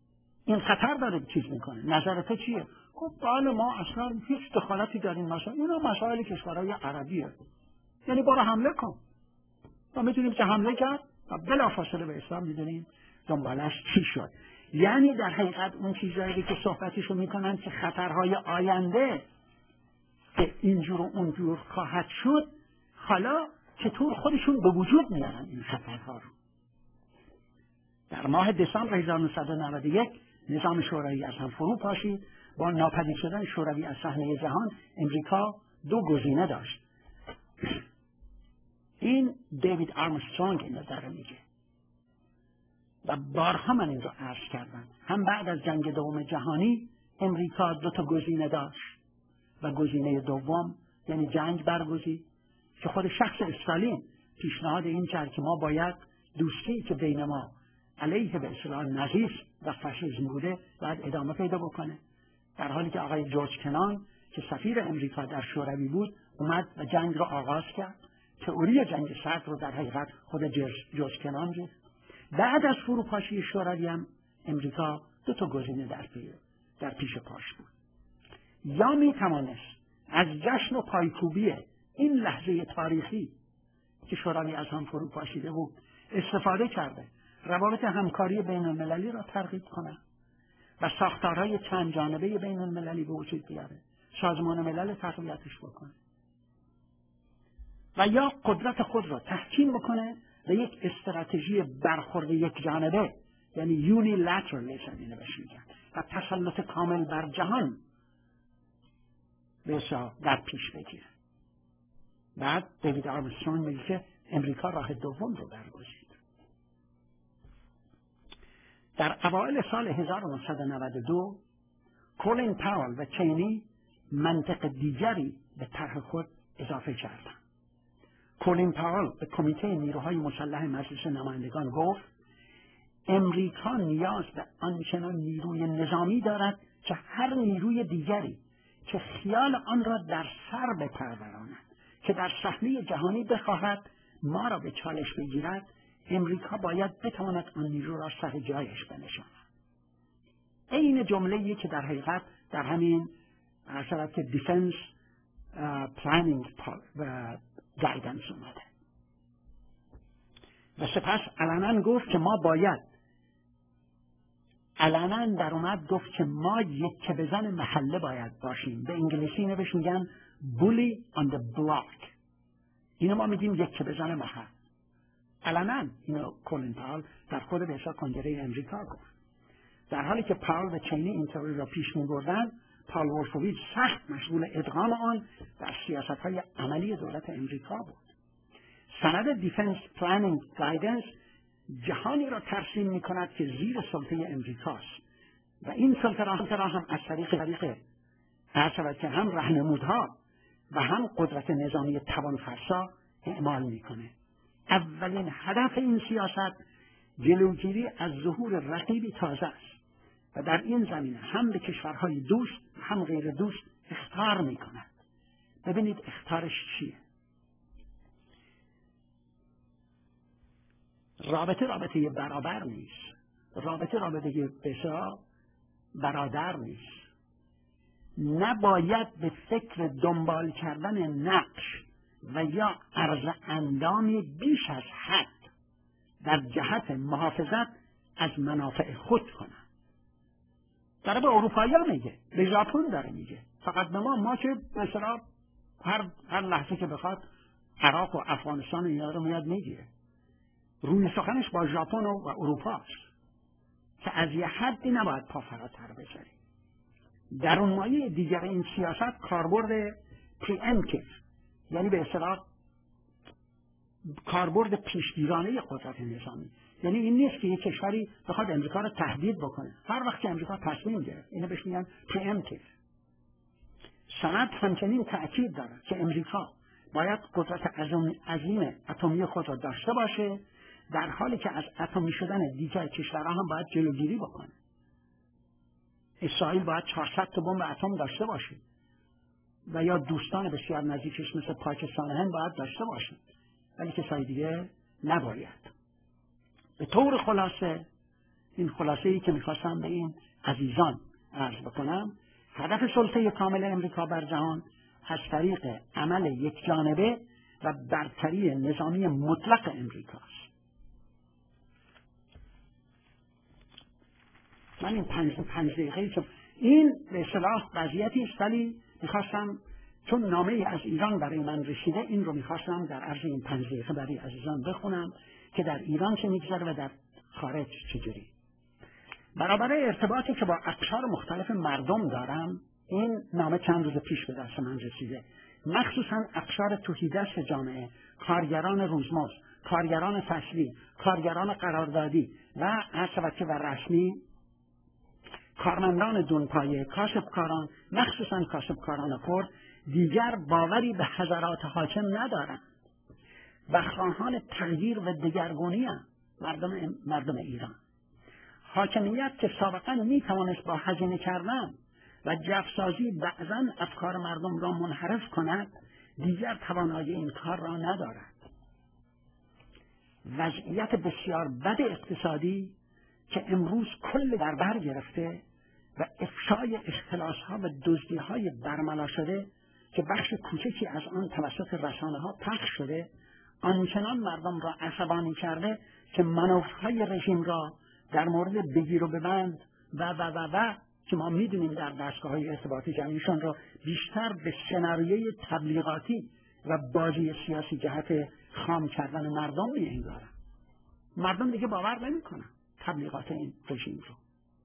این خطر داره چیز میکنه. نظر تو چیه؟ خب بله ما اصلا هیچ دخالتی در این مسائل، اینا مسائل کشورهای عربیه، یعنی برو حمله کن. ما میدونیم که حمله کرد و بلافاصله به اسلام میدونیم دنبالش چی شد. یعنی در حقیقت اون چیزایی که صحبتشو میکنن که خطرهای آینده که اینجور و اونجور خواهد شد، حالا چطور خودشون به وجود میارن این خطرها رو. در ماه دسامبر 1991 نظام شوروی از هم فرو پاشید. با ناپدید شدن شوروی از صحنه جهان، امریکا دو گزینه داشت. این دیوید آرمسترونگ این رو میگه و بارها من این رو عرض کردم. هم بعد از جنگ دوم جهانی امریکا دو تا گزینه داشت و گزینه دوم یعنی جنگ برگزید که خود شخص استالین پیشنهاد این کرد که ما باید دوستی که بین ما علیه به اصطلاح نازیسم و فاشیسم بوده باید ادامه پیدا بکنه، در حالی که آقای جورج کنان که سفیر امریکا در شوروی بود اومد و جنگ رو آغاز کرد. تئوری جنگ سرد رو در حقیقت خود جورج کنان گفت. بعد از فروپاشی شوروی هم امریکا دو تا گزینه در پیش پاش بود. یا می توانست از جشن و پایکوبی این لحظه تاریخی که شوروی از هم فرو پاشیده بود استفاده کرده روابط همکاری بین المللی را ترغیب کنه و ساختارهای چند جانبه بین المللی به وجود بیاره، سازمان ملل تقویتش بکنه، و یا قدرت خود را تحکیم بکنه و یک استراتژی برخورد یک جانبه یعنی یونیلاترالیسم اینو بهش میگن و تسلط کامل بر جهان بسیار در پیش بگیره. بعد دیوید آرمسترونگ میگه که امریکا راه دوم رو برگزید. در اوایل سال 1992 کولین پاول و چینی منطق دیگری به طرح خود اضافه کردند. کولین پاول به کمیته نیروهای مسلح مجلس نمایندگان گفت امریکا نیاز به آنچنان نیروی نظامی دارد که هر نیروی دیگری که خیال آن را در سر بپروراند که در صحنه جهانی بخواهد ما را به چالش بگیرد، امریکا باید بتواند آن نیرو را سر جایش بنشاند. این جمله‌ای که در حقیقت در همین اصالت که دیفنس پلانینگ و گایدنس اومده. و سپس علنا گفت که ما باید علنا در اومد گفت که ما یک بزن محله باید باشیم. به انگلیسی نوشت میگن bully on the block. اینو ما میگیم یک بزن محل. علنا اینو کولین پاول در خود به حساب کنگره امریکا گفت. در حالی که پاول و چینی این تئوری را پیش می‌بردند، پال وولفویچ سخت مشغول ادغام آن در سیاست‌های عملی دولت امریکا بود. سند دیفنس پلانینگ گایدنس جهانی را ترسیم می‌کند که زیر سلطه امریکاست و این سلطه را هم از طریق که هم راهنمودها و هم قدرت نظامی توانفرسا اعمال می‌کنه. اولین هدف این سیاست جلوگیری از ظهور رقیبی تازه است و در این زمینه هم به کشورهای دوست هم غیر دوست اخطار می‌کند. ببینید اخطارش چیه؟ رابطه برابر نیست. رابطه بسیار برادر نیست. نباید به فکر دنبال کردن نقش و یا عرض اندامی بیش از حد در جهت محافظت از منافع خود کنند. داره به اروپایی ها میگه، به ژاپن داره میگه، فقط به ما که مثلا هر لحظه که بخواد عراق و افغانستان اینا رو میاد میگیره. روی سخنش با ژاپن و اروپاست که از یه حدی نباید پا فراتر بذاریم. در اون مایه دیگر این سیاست کاربرد پریمپتیو یعنی به اصطلاح کاربرد پیشگیرانه قدرت نظامی، یعنی این نیست که یک کشوری بخواد امریکا رو تهدید بکنه. هر وقت که امریکا تصمیم گرفت، اینو بهش میگن پریمپتیو. سند همچنین تأکید دارد که امریکا باید قدرت عظیم اتمی خود را داشته باشه، در حالی که از اتمی شدن دیگر کشورها هم باید جلوگیری بکنه. اسرائیل باید 400 تا بمب اتم داشته باشه و یا دوستان بسیار نزدیکش مثل پاکستان هم باید داشته باشه، ولی کسای دیگه نباید. به طور خلاصه این خلاصه‌ای که میخواستم به این عزیزان عرض بکنم. هدف سلطه کامل امریکا بر جهان از طریق عمل یک جانبه و برتری نظامی مطلق امریکاست. من این پنج دقیقه‌ای که این به اصطلاح وضعیتی است، ولی میخواستم چون نامه‌ای از ایران برای من رسیده این رو میخواستم در عرض این 5 دقیقه برای عزیزان بخونم که در ایران چه میگذره و در خارج چجوری. برابر ارتباطی که با اقشار مختلف مردم دارم، این نامه چند روز پیش به دست من رسیده، مخصوصا اقشار توحیدست جامعه، کارگران روزمزد، کارگران فصلی، کارگران قراردادی و عصبتی و رسمی، کارمندان دونپایه، کاسبکاران، مخصوصا کاسبکاران خرد، دیگر باوری به حضرات حاکم ندارند و خواهان تغییر و دگرگونی هستند. مردم ایران حاکمیت که سابقا می توانست با هزینه کردن و جفسازی بعضا افکار مردم را منحرف کند، دیگر توانایی این کار را ندارد. وضعیت بسیار بد اقتصادی که امروز کل در بر گرفته و افشای اختلاس‌ها و دزدی‌های برملا شده که بخش کوچکی از آن توسط رسانه‌ها پخش شده، آنچنان مردم را عصبانی کرده که منوفهای رژیم را در مورد بگیر و ببند و که ما می‌دونیم در دستگاه‌های ارتباطی جمعیشون را بیشتر به سناریوی تبلیغاتی و بازی سیاسی جهت خام کردن مردم می‌انگارند. مردم دیگه باور نمی‌کنن تبلیغات این رژیم رو.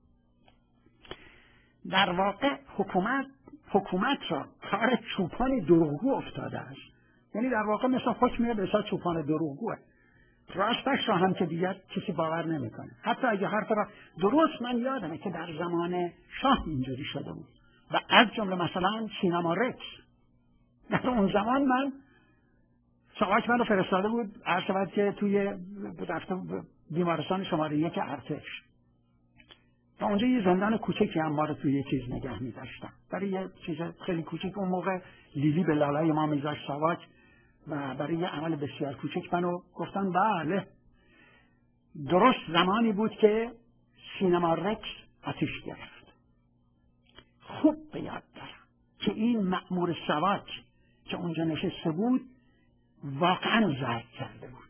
در واقع حکومت را کار چوپان دروغگو افتاده است. یعنی در واقع مثلا حکم میاد به چوپان دروغگوه. راستش را هم که دیگر کسی باور نمیکنه. حتی اگه حرف را درست، من یادمه که در زمان شاه اینجوری شده بود و از جمله مثلا سینما رکس در اون زمان من ساواک من رو فرستاده بود عرض شود که توی بیمارستان شماره 1 ارتش و اونجا یه زندان کوچکی هم ما رو توی یه چیز نگه می‌داشتن. برای یه چیز خیلی کوچیک اون موقع لیلی به لالای ما میذاشت ساواک و برای یه عمل بسیار کوچک منو گفتن بله. درست زمانی بود که سینما رکس آتش گرفت. خوب به یاد دارم که این مأمور ساواک که اونجا نشسته بود واقعا زرد کرده بود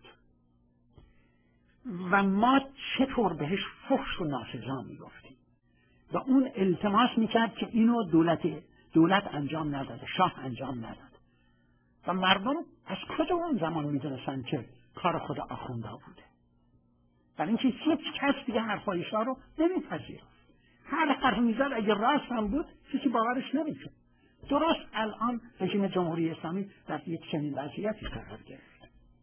و ما چطور بهش فحش و ناسزا میگفتیم و اون التماس میکرد که اینو دولت انجام نداده، شاه انجام نداده و مردم از کجا اون زمان میدونستن که کار خود آخونده بوده. برای اینکه هیچ کس دیگه حرفای شاه رو نمیپذیرفت. هر حرف میزد اگه راست هم بود کسی باورش نمیکرد. درست الان رژیم جمهوری اسلامی در یک چنین وضعیتی قرار گرفت.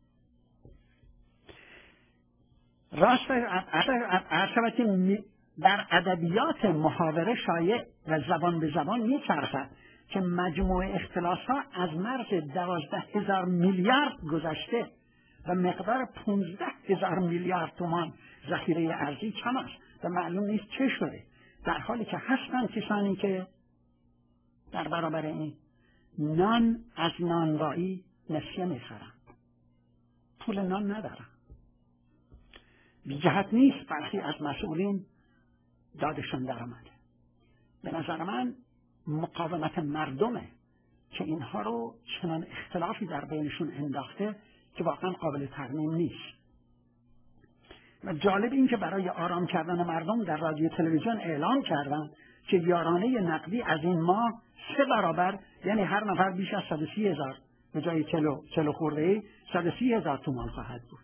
راست عرض که در ادبیات محاوره شایع و زبان به زبان میچرخد که مجموع اختلاس‌ها از مرز 12,000 میلیارد گذشته و مقدار 15,000 میلیارد تومان ذخیره ارزی کم است و معلوم نیست چه شده، در حالی که هستند کسانی که در برابر این نان از نانوایی نسیه میخرند، پول نان ندارن. بی جهت نیست برخی از مسئولین دادشان در آمده. به نظر من مقاومت مردمه که اینها رو چنان اختلافی در بینشون انداخته که واقعا قابل ترمیم نیست. و جالب این که برای آرام کردن مردم در رادیو تلویزیون اعلام کردن که یارانه نقدی از این ماه 3 برابر، یعنی هر نفر بیش از 130,000 به جای 40 خورده‌ای 130,000 تومان خواهد بود.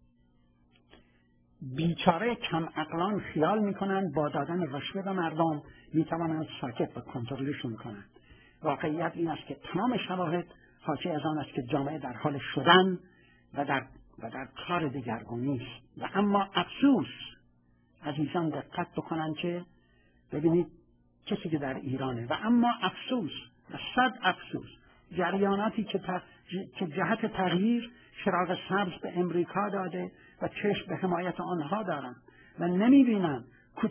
بیچاره کم عقلان خیال میکنن با دادن رشوه به مردم میتوانند ساکت و کنترلشون کنند. واقعیت این است که تمام شواهد حاکی از آن است که جامعه در حال شدن و در کار دگرگونی است. و اما افسوس عزیزان دقت بکنن که ببینید کسی که در ایرانه و اما افسوس و صد افسوس جریاناتی که جهت تغییر چراغ سبز به امریکا داده و چشم به حمایت آنها دارن و نمیبینن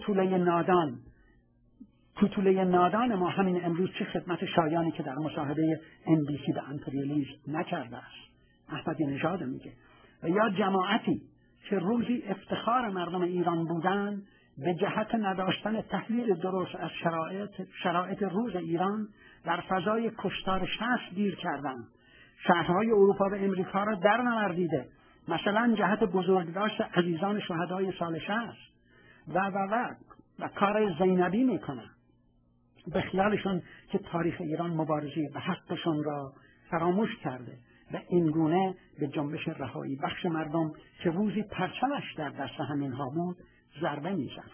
کوتوله نادان ما همین امروز چه خدمت شایانی که در مصاحبه NBC به امپریالیسم نکرده است. احمدی نژاد میگه و یا جماعتی که روزی افتخار مردم ایران بودن به جهت نداشتن تحلیل درست از شرایط روز ایران در فضای کشتار 60 گیر کردند. شهرهای اروپا و امریکا را در نوردیده، مثلا جهت بزرگداشت عزیزان شهدای سال 60 و کار زینبی میکنند. به خیالشون که تاریخ ایران مبارزه به حقشون را فراموش کرده و اینگونه به جنبش رهایی بخش مردم که روزی پرچمش در دست همینها بود ضربه میزنند.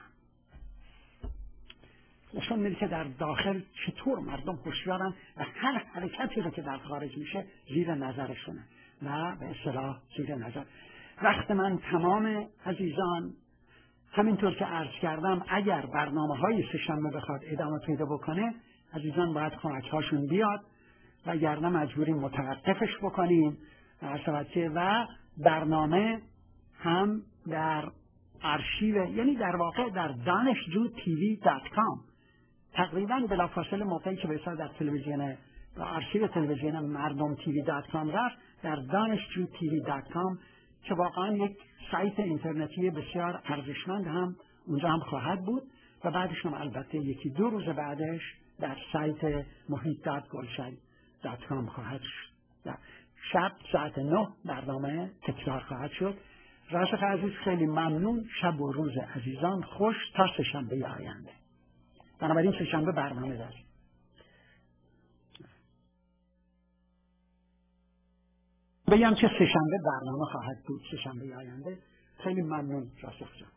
نشون میده که در داخل چطور مردم هوشیارن و هر حرکتی رو که در خارج میشه زیر نظرشونه و به اصطلاح زیر نظر. وقت من تمام عزیزان. همینطور که عرض کردم اگر برنامه‌های سه‌شنبه بخواد ادامه پیدا بکنه عزیزان باید کمک‌هاشون بیاد و گرنه مجبوریم متوقفش بکنیم و برنامه هم در آرشیو، یعنی در واقع در danishjutv.com تقریبا بلافاصله موقعی که به اصطلاح در تلویزیون و آرشیو تلویزیون مردم tv.com رفت در danishjutv.com که واقعا یک سایت اینترنتی بسیار ارزشمند هم اونجا هم خواهد بود و بعدش هم البته یکی دو روز بعدش در سایت mohit.gulshan.com خواهد شد. شب ساعت 9 برنامه تکرار خواهد شد. راسخ عزیز خیلی ممنون. شب و روز عزیزان خوش تا سه‌شنبه آینده. بنابراین سه‌شنبه برنامه داریم. بگم که سه‌شنبه برنامه خواهد بود سه‌شنبه آینده. خیلی ممنون راسخ جان.